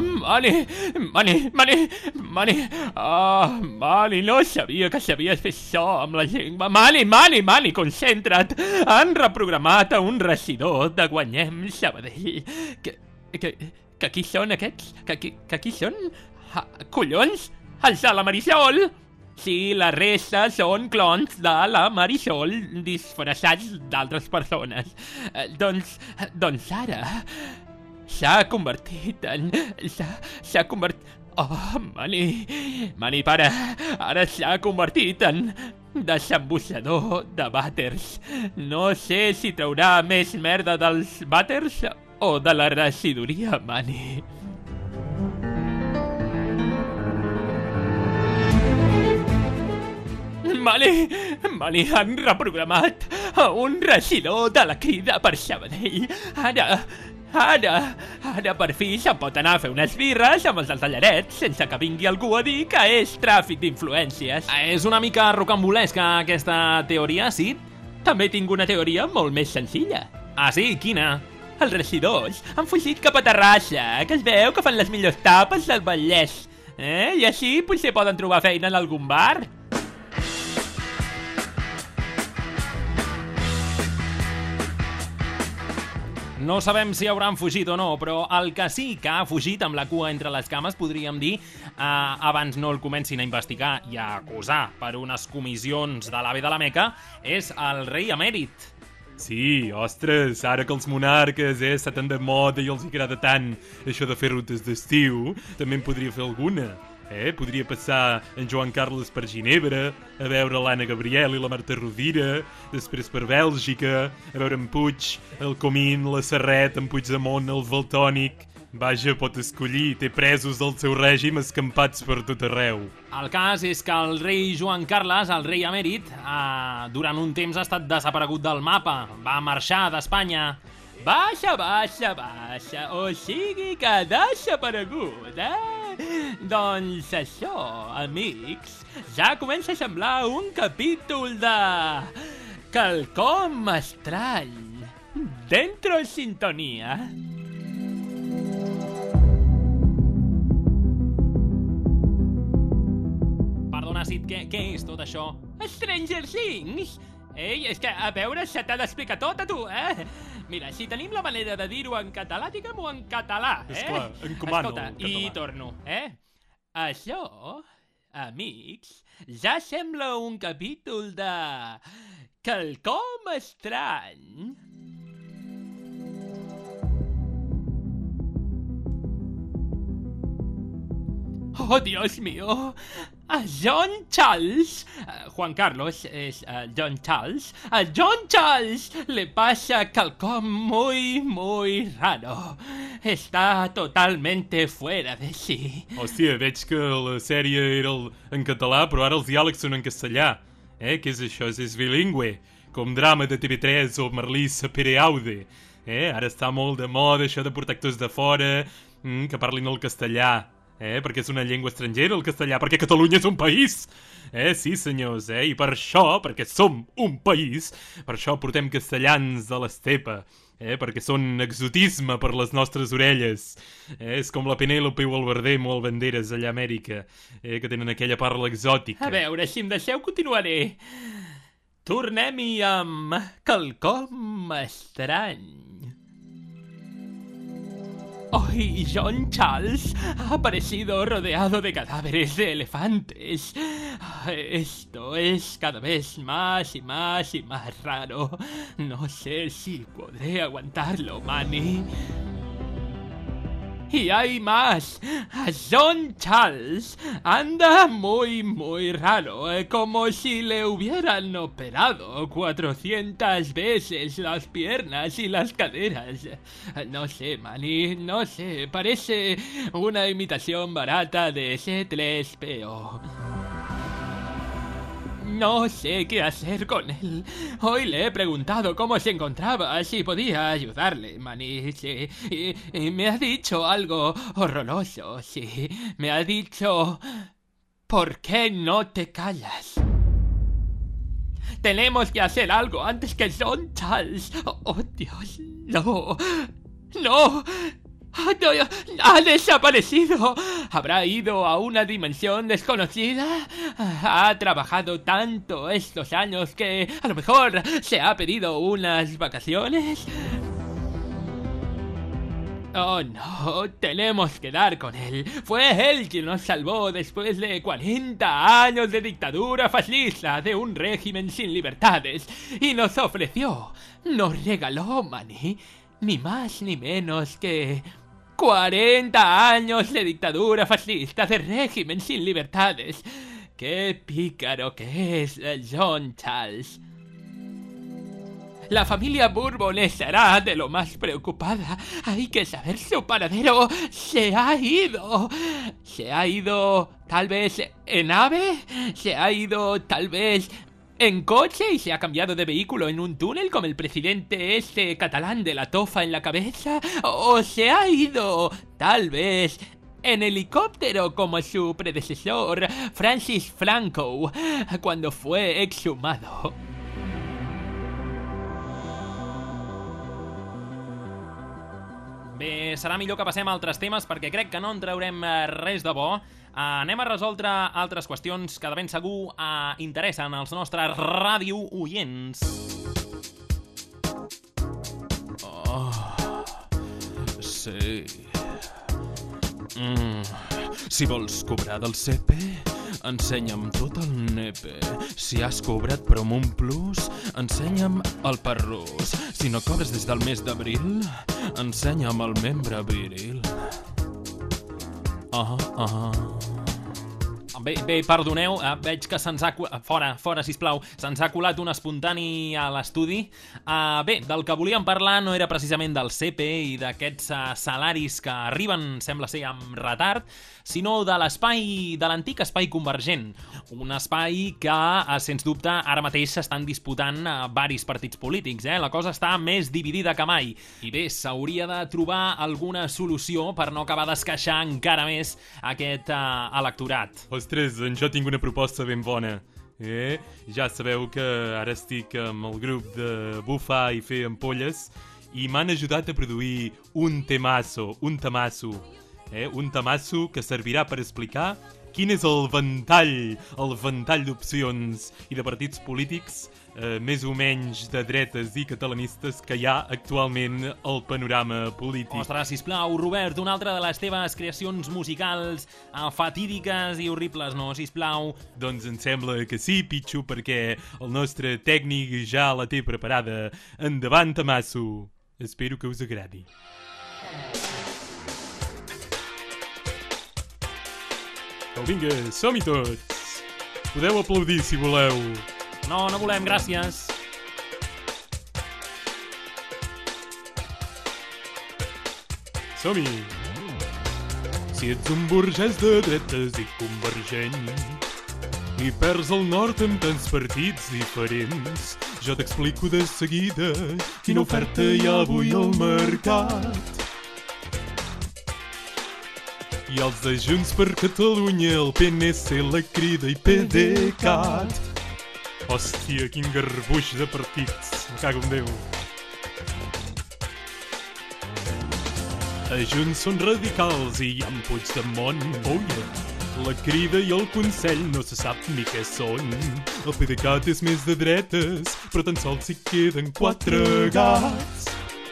Mani, no sabia que sabies fer això amb la llengua. Mani, concentra't. Han reprogramat a un regidor de Guanyem Sabadell. Que qui són aquests? Que qui són? Collons, els de la Marisol. Sí, la resta són clons de la Marisol disfressats d'altres persones. Doncs ara... S'ha convertit en... S'ha convertit... Oh, Mani, para. Ara s'ha convertit en desembussador de vàters. No sé si traurà més merda dels vàters o de la regidoria, Mani. Mani, han reprogramat un regidor de la Crida per Sabadell. Ara per fi se'n pot anar a fer unes birres amb els del tallarets sense que vingui algú a dir que és tràfic d'influències. És una mica rocambolesca aquesta teoria, sí? També tinc una teoria molt més senzilla. Ah, sí? Quina? Els regidors han fugit cap a Terrassa, que es veu que fan les millors tapes del Vallès. I així potser poden trobar feina en algun bar. No sabem si hauran fugit o no, però el que sí que ha fugit amb la cua entre les cames, podríem dir, abans no el comencin a investigar i a acusar per unes comissions de l'AVE de la Meca, és el rei emèrit. Sí, ostres, ara que els monarques està tan de moda i els agrada tant això de fer rutes d'estiu, també en podria fer alguna. Podria passar en Joan Carles per Ginebra, a veure l'Anna Gabriel i la Marta Rovira, després per Bèlgica, a veure en Puig, el Comín, la Serret, en Puigdemont, el Valtònic... Vaja, pot escollir, té presos del seu règim escampats per tot arreu. El cas és que el rei Joan Carles, el rei emèrit, durant un temps ha estat desaparegut del mapa, va marxar d'Espanya. Baixa, o sigui que ha desaparegut, Doncs això, amics, ja comença a semblar un capítol de... quelcom estrany. Dentro sintonia. Perdona, Sid, què és tot això? Stranger Things? Ei, és que, a veure, se t'ha d'explicar tot a tu, Mira, si tenim la manera de dir-ho en català, diguem-ho en català, Esclar, encomano Escolta, el català. i torno, Això, amics, ja sembla un capítol de... quelcom estrany. Oh, Dios mío. A John Charles, Juan Carlos es John Charles. A John Charles le pasa calcom muy raro. Está totalmente fuera de sí. Hòstia, veig que la sèrie era en català, però ara els diàlegs són en castellà. Què és això? És bilingüe, com drama de TV3 o Marlís Pereaude. Ara està molt de moda això de portar actors de fora que parlin el castellà. Perquè és una llengua estrangera, el castellà, perquè Catalunya és un país. Sí, senyors, i per això, perquè som un país, per això portem castellans de l'estepa, perquè són exotisme per les nostres orelles. És com la Penélope o el Bardem o el Banderes allà a Amèrica, que tenen aquella parla exòtica. A veure, si em deixeu, continuaré. Tornem-hi amb quelcom estrany. Hoy John Charles ha aparecido rodeado de cadáveres de elefantes. Esto es cada vez más y más raro. No sé si podré aguantarlo, Manny. Y hay más. A John Charles anda muy, muy raro, como si le hubieran operado 400 veces las piernas y las caderas. No sé, Manny, no sé, parece una imitación barata de C3PO. No sé qué hacer con él. Hoy le he preguntado cómo se encontraba, si podía ayudarle, Manny. Sí. Y me ha dicho algo horroroso, sí. Me ha dicho... ¿Por qué no te callas? Tenemos que hacer algo antes que John Charles... Oh, Dios, no. ¡No! ¡Ha desaparecido! ¿Habrá ido a una dimensión desconocida? Ha trabajado tanto estos años que a lo mejor se ha pedido unas vacaciones. Oh no, tenemos que dar con él. Fue él quien nos salvó después de 40 años de dictadura fascista, de un régimen sin libertades, y nos ofreció, nos regaló, Manny, ni más ni menos que 40 años de dictadura fascista, de régimen sin libertades. ¡Qué pícaro que es John Charles! La familia Bourbon estará de lo más preocupada. Hay que saber su paradero. Se ha ido. Se ha ido tal vez en ave. Se ha ido tal vez en coche y se ha cambiado de vehículo en un túnel como el presidente este catalán de la tofa en la cabeza. O se ha ido tal vez en helicóptero como su predecesor Francis Franco cuando fue exhumado. Bé, serà millor que passem a altres temes perquè crec que no en traurem res de bo. Anem a resoldre altres qüestions que de ben segur interessen als nostres ràdio oients. Oh, sí. Si vols cobrar del CP, ensenya'm tot el nepe. Si has cobrat Promum Plus, ensenya'm el parrús. Si no cobres des del mes d'abril, ensenya'm el membre viril. Bé, perdoneu, veig que se'ns ha... Fora, sisplau. Se'ns ha colat un espontani a l'estudi. Bé, del que volíem parlar no era precisament del CP i d'aquests salaris que arriben, sembla ser, amb retard, sinó de l'espai, de l'antic espai convergent. Un espai que, sens dubte, ara mateix s'estan disputant varis partits polítics. La cosa està més dividida que mai. I bé, s'hauria de trobar alguna solució per no acabar d'esqueixar encara més aquest electorat. Ostres, doncs jo tinc una proposta ben bona. Ja sabeu que ara estic amb el grup de bufar i fer ampolles i m'han ajudat a produir un temasso. Un temasso que servirà per explicar quin és el ventall d'opcions i de partits polítics més o menys de dretes i catalanistes que hi ha actualment al panorama polític. Ostres, sisplau, Robert, una altra de les teves creacions musicals fatídiques i horribles, no, sisplau? Doncs em sembla que sí, Pitxo, perquè el nostre tècnic ja la té preparada. Endavant, tamasso. Espero que us agradi. Vinga, som-hi tots. Podeu aplaudir si voleu. No volem, gràcies. Som-hi. Si ets un burgès de dretes i convergent i perds el nord amb tants partits diferents, jo t'explico de seguida quina oferta hi ha avui al mercat. I els de Junts per Catalunya, el PNC, la Crida i PDeCAT. Hòstia, quin garbuix de partits. Me cago en Déu. A Junts són radicals i hi ha en Puigdemont. Oh yeah. La Crida i el Consell no se sap ni què són. El PDeCAT és més de dretes, però tan sols hi queden 4 gats.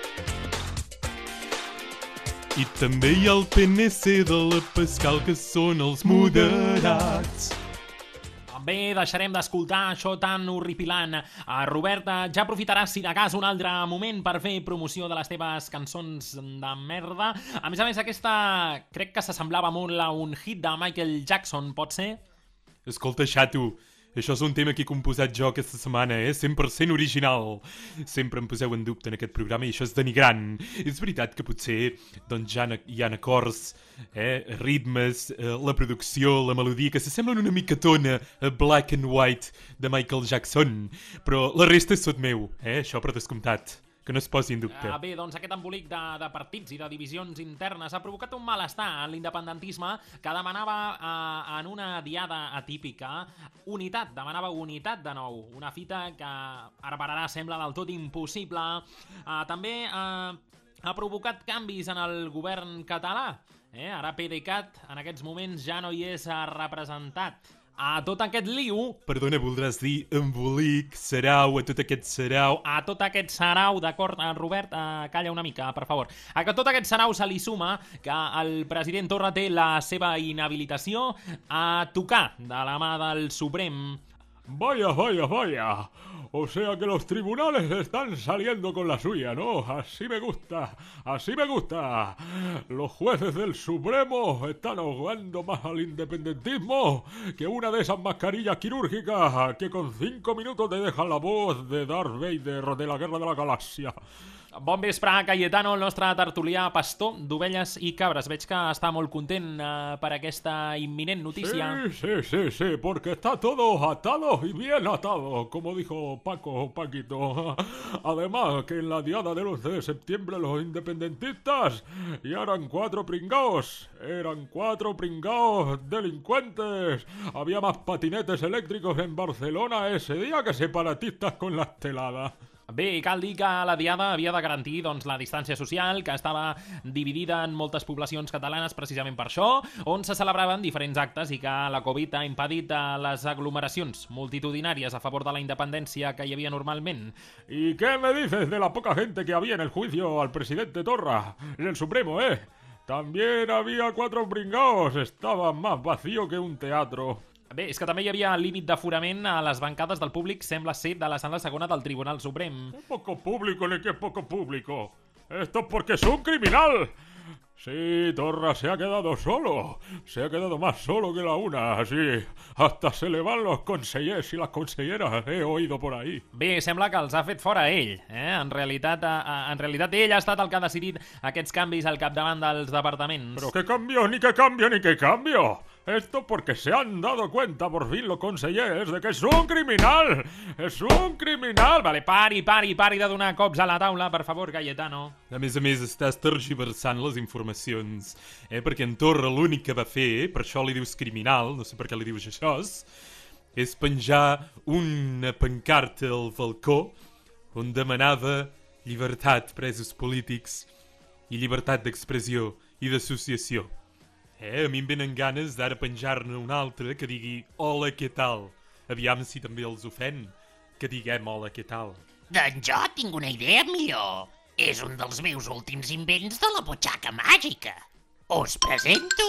I també hi ha el PNC de la Pascal, que són els moderats. Bé, deixarem d'escoltar això tan horripilant. Robert, ja aprofitaràs, si de cas, un altre moment per fer promoció de les teves cançons de merda. A més, aquesta crec que s'assemblava molt a un hit de Michael Jackson, pot ser? Escolta, xato, això és un tema que he composat jo aquesta setmana, 100% original. Sempre em poseu en dubte en aquest programa i això és denigrant. És veritat que potser doncs, ja hi ha acords, ritmes, la producció, la melodia, que s'assemblen una micatona a Black and White de Michael Jackson. Però la resta és tot meu, això per descomptat. Que no es posi en dubte. Bé, doncs aquest embolic de partits i de divisions internes ha provocat un malestar en l'independentisme que demanava en una diada atípica unitat, demanava unitat de nou, una fita que ara per ara sembla del tot impossible. També ha provocat canvis en el govern català. Ara PDeCAT en aquests moments ja no hi és representat. A tot aquest liu... Perdona, voldràs dir embolic, sarau, a tot aquest sarau... A tot aquest sarau, d'acord, Robert, calla una mica, per favor. A tot aquest sarau se li suma que el president Torra té la seva inhabilitació a tocar de la mà del Suprem. Vaya, vaya, vaya. O sea que los tribunales están saliendo con la suya, ¿no? Así me gusta, así me gusta. Los jueces del Supremo están ahogando más al independentismo que una de esas mascarillas quirúrgicas que con 5 minutos te dejan la voz de Darth Vader de la Guerra de la Galàxia. Bon vespre, Cayetano, el nostre tertulià pastor d'ovelles i cabres. Veig que està molt content per aquesta imminent notícia. Sí, porque está todo atado y bien atado, como dijo Paquito. Además, que en la diada del 11 de septiembre los independentistas ya eran 4 pringaos. Eran 4 pringaos delincuentes. Había más patinetes eléctricos en Barcelona ese día que separatistas con la estelada. Bé, cal dir que la diada havia de garantir la distància social, que estava dividida en moltes poblacions catalanes precisament per això, on se celebraven diferents actes i que la Covid ha impedit les aglomeracions multitudinàries a favor de la independència que hi havia normalment. ¿Y qué me dices de la poca gente que había en el juicio al presidente Torra, en el Supremo, También había 4 pringaos, estaba más vacío que un teatro. Bé, és que també hi havia límit d'aforament a les bancades del públic, sembla ser, de la sala segona del Tribunal Suprem. ¿Qué poco público ni qué poco público? Esto es porque es un criminal. Sí, Torra se ha quedado solo. Se ha quedado más solo que la una. Sí, hasta se le van los consellers y las conselleras. He oído por ahí. Bé, sembla que els ha fet fora ell. En realitat ell ha estat el que ha decidit aquests canvis al capdavant dels departaments. Però què cambio, ni què cambio, ni què cambio. Esto porque se han dado cuenta por fin los consellers de que es un criminal. Es un criminal. Vale, pari de donar cops a la taula, per favor, Cayetano. A més, estàs tergiversant les informacions, perquè en Torra l'únic que va fer, per això li dius criminal, no sé per què li dius això, és penjar una pancarta al balcó on demanava llibertat presos polítics i llibertat d'expressió i d'associació. A mi em venen ganes d'ara penjar-ne un altre que digui hola, què tal? Aviam si també els ofèn que diguem hola, què tal? Doncs jo tinc una idea millor. És un dels meus últims invents de la butxaca màgica. Us presento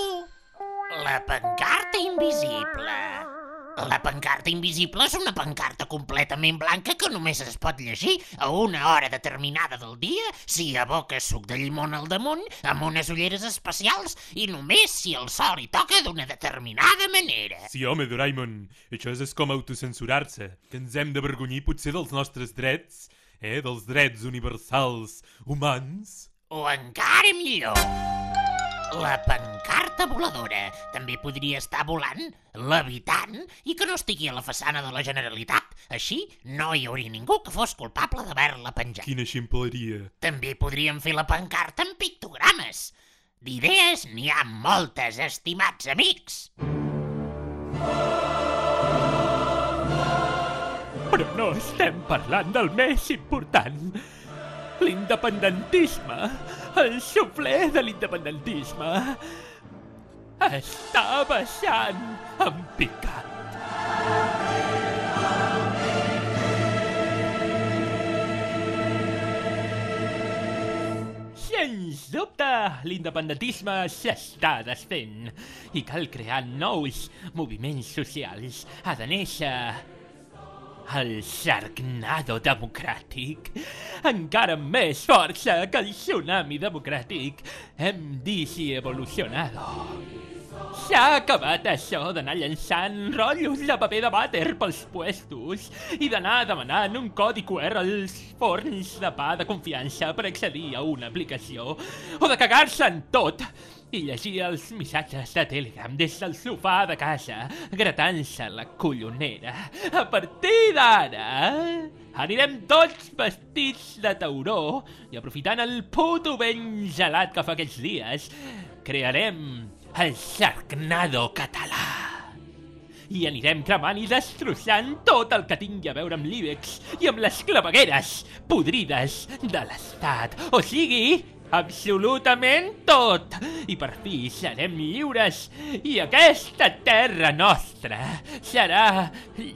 la pancarta invisible. La pancarta invisible és una pancarta completament blanca que només es pot llegir a una hora determinada del dia si aboques suc de llimona al damunt amb unes ulleres especials i només si el sol hi toca d'una determinada manera. Sí, home, Doraemon, això és com autocensurar-se, que ens hem d'avergonyir potser dels nostres drets, dels drets universals humans. O encara millor, la pancarta voladora. També podria estar volant, levitant, i que no estigui a la façana de la Generalitat. Així no hi hauria ningú que fos culpable d'haver-la penjat. Quina ximpleria. També podríem fer la pancarta amb pictogrames. D'idees n'hi ha moltes, estimats amics. Però no estem parlant del més important. L'independentisme, el xufler de l'independentisme, està baixant en picat. Sens dubte, l'independentisme s'està desfent i cal crear nous moviments socials. Ha de néixer el Sharknado democràtic, encara amb més força que el tsunami democràtic. Hem dici evolucionado. S'ha acabat això d'anar llançant rotllos de paper de vàter pels puestos i d'anar demanant un codi QR als forns de pa de confiança per accedir a una aplicació o de cagar-se en tot i llegir els missatges de Telegram des del sofà de casa, gratant-se la collonera. A partir d'ara anirem tots vestits de tauró i aprofitant el puto vent gelat que fa aquests dies, crearem el Sharknado català. I anirem cremant i destrossant tot el que tingui a veure amb l'IBEX i amb les clavegueres podrides de l'Estat. O sigui, absolutament tot. I per fi serem lliures i aquesta terra nostra serà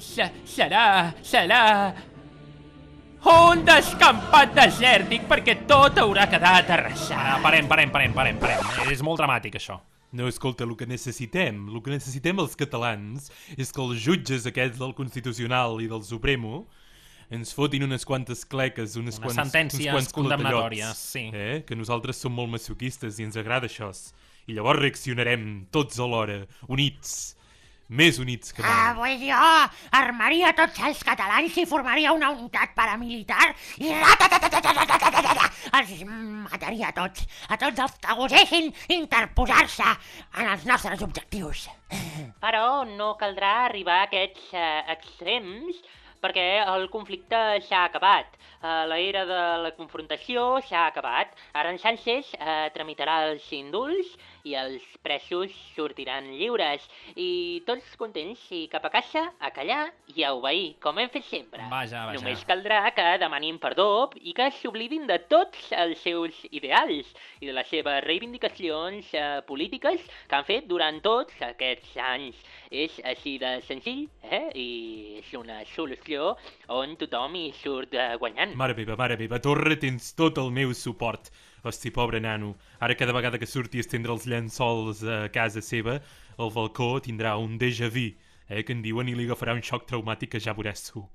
un descampat desèrtic perquè tot haurà quedat arrasat. Parem. És molt dramàtic, això. No, escolta, el que necessitem els catalans és que els jutges aquests del Constitucional i del Supremo ens fotin unes quantes cleques, unes sentències condemnatòries, sí. Que nosaltres som molt masoquistes i ens agrada això. I llavors reaccionarem tots alhora, units, més units que mai. Pues jo armaria tots els catalans i formaria una unitat paramilitar i els mataria a tots els que gosessin interposar-se en els nostres objectius. Però no caldrà arribar a aquests extrems perquè el conflicte s'ha acabat. L'era de la confrontació s'ha acabat. Ara en Sánchez tramitarà els indults i els presos sortiran lliures. I tots contents i cap a casa, a callar i a obeir, com hem fet sempre. Vaja. Només caldrà que demanin perdó i que s'oblidin de tots els seus ideals i de les seves reivindicacions polítiques que han fet durant tots aquests anys. És així de senzill, i és una solució on tothom hi surt guanyant. Mare meva, Torra, tens tot el meu suport. Hosti, pobre nano. Ara cada vegada que surti a estendre els llençols a casa seva, el balcó tindrà un déjà vu, que en diuen i li agafarà un xoc traumàtic que ja veuràs tu.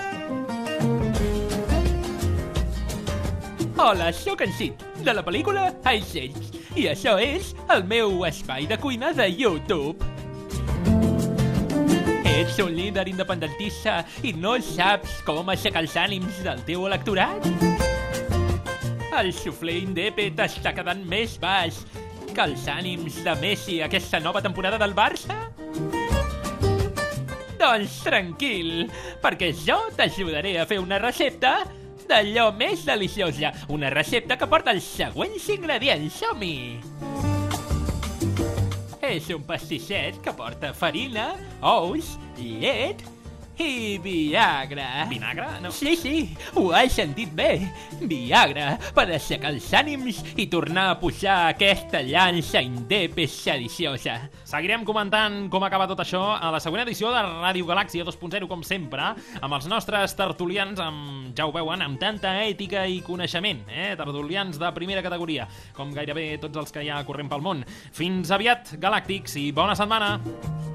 Hola, sóc en Cid, de la pel·lícula Aixells, i això és el meu espai de cuina de YouTube. Ets un líder independentista i no saps com aixecar els ànims del teu electorat? El xufler indepe t'està quedant més baix que els ànims de Messi aquesta nova temporada del Barça? Doncs tranquil, perquè jo t'ajudaré a fer una recepta d'allò més deliciosa. Una recepta que porta els següents ingredients. Som-hi! És un pastisset que porta farina, ous, llet i Viagra. Vinagre? No. Sí, ho has sentit bé. Viagra per aixecar els ànims i tornar a pujar aquesta llança indepe sediciosa. Seguirem comentant com acaba tot això a la següent edició de Ràdio Galàxia 2.0, com sempre, amb els nostres tertulians, ja ho veuen, amb tanta ètica i coneixement, tertulians de primera categoria, com gairebé tots els que hi ha corrent pel món. Fins aviat, galàctics, i bona setmana!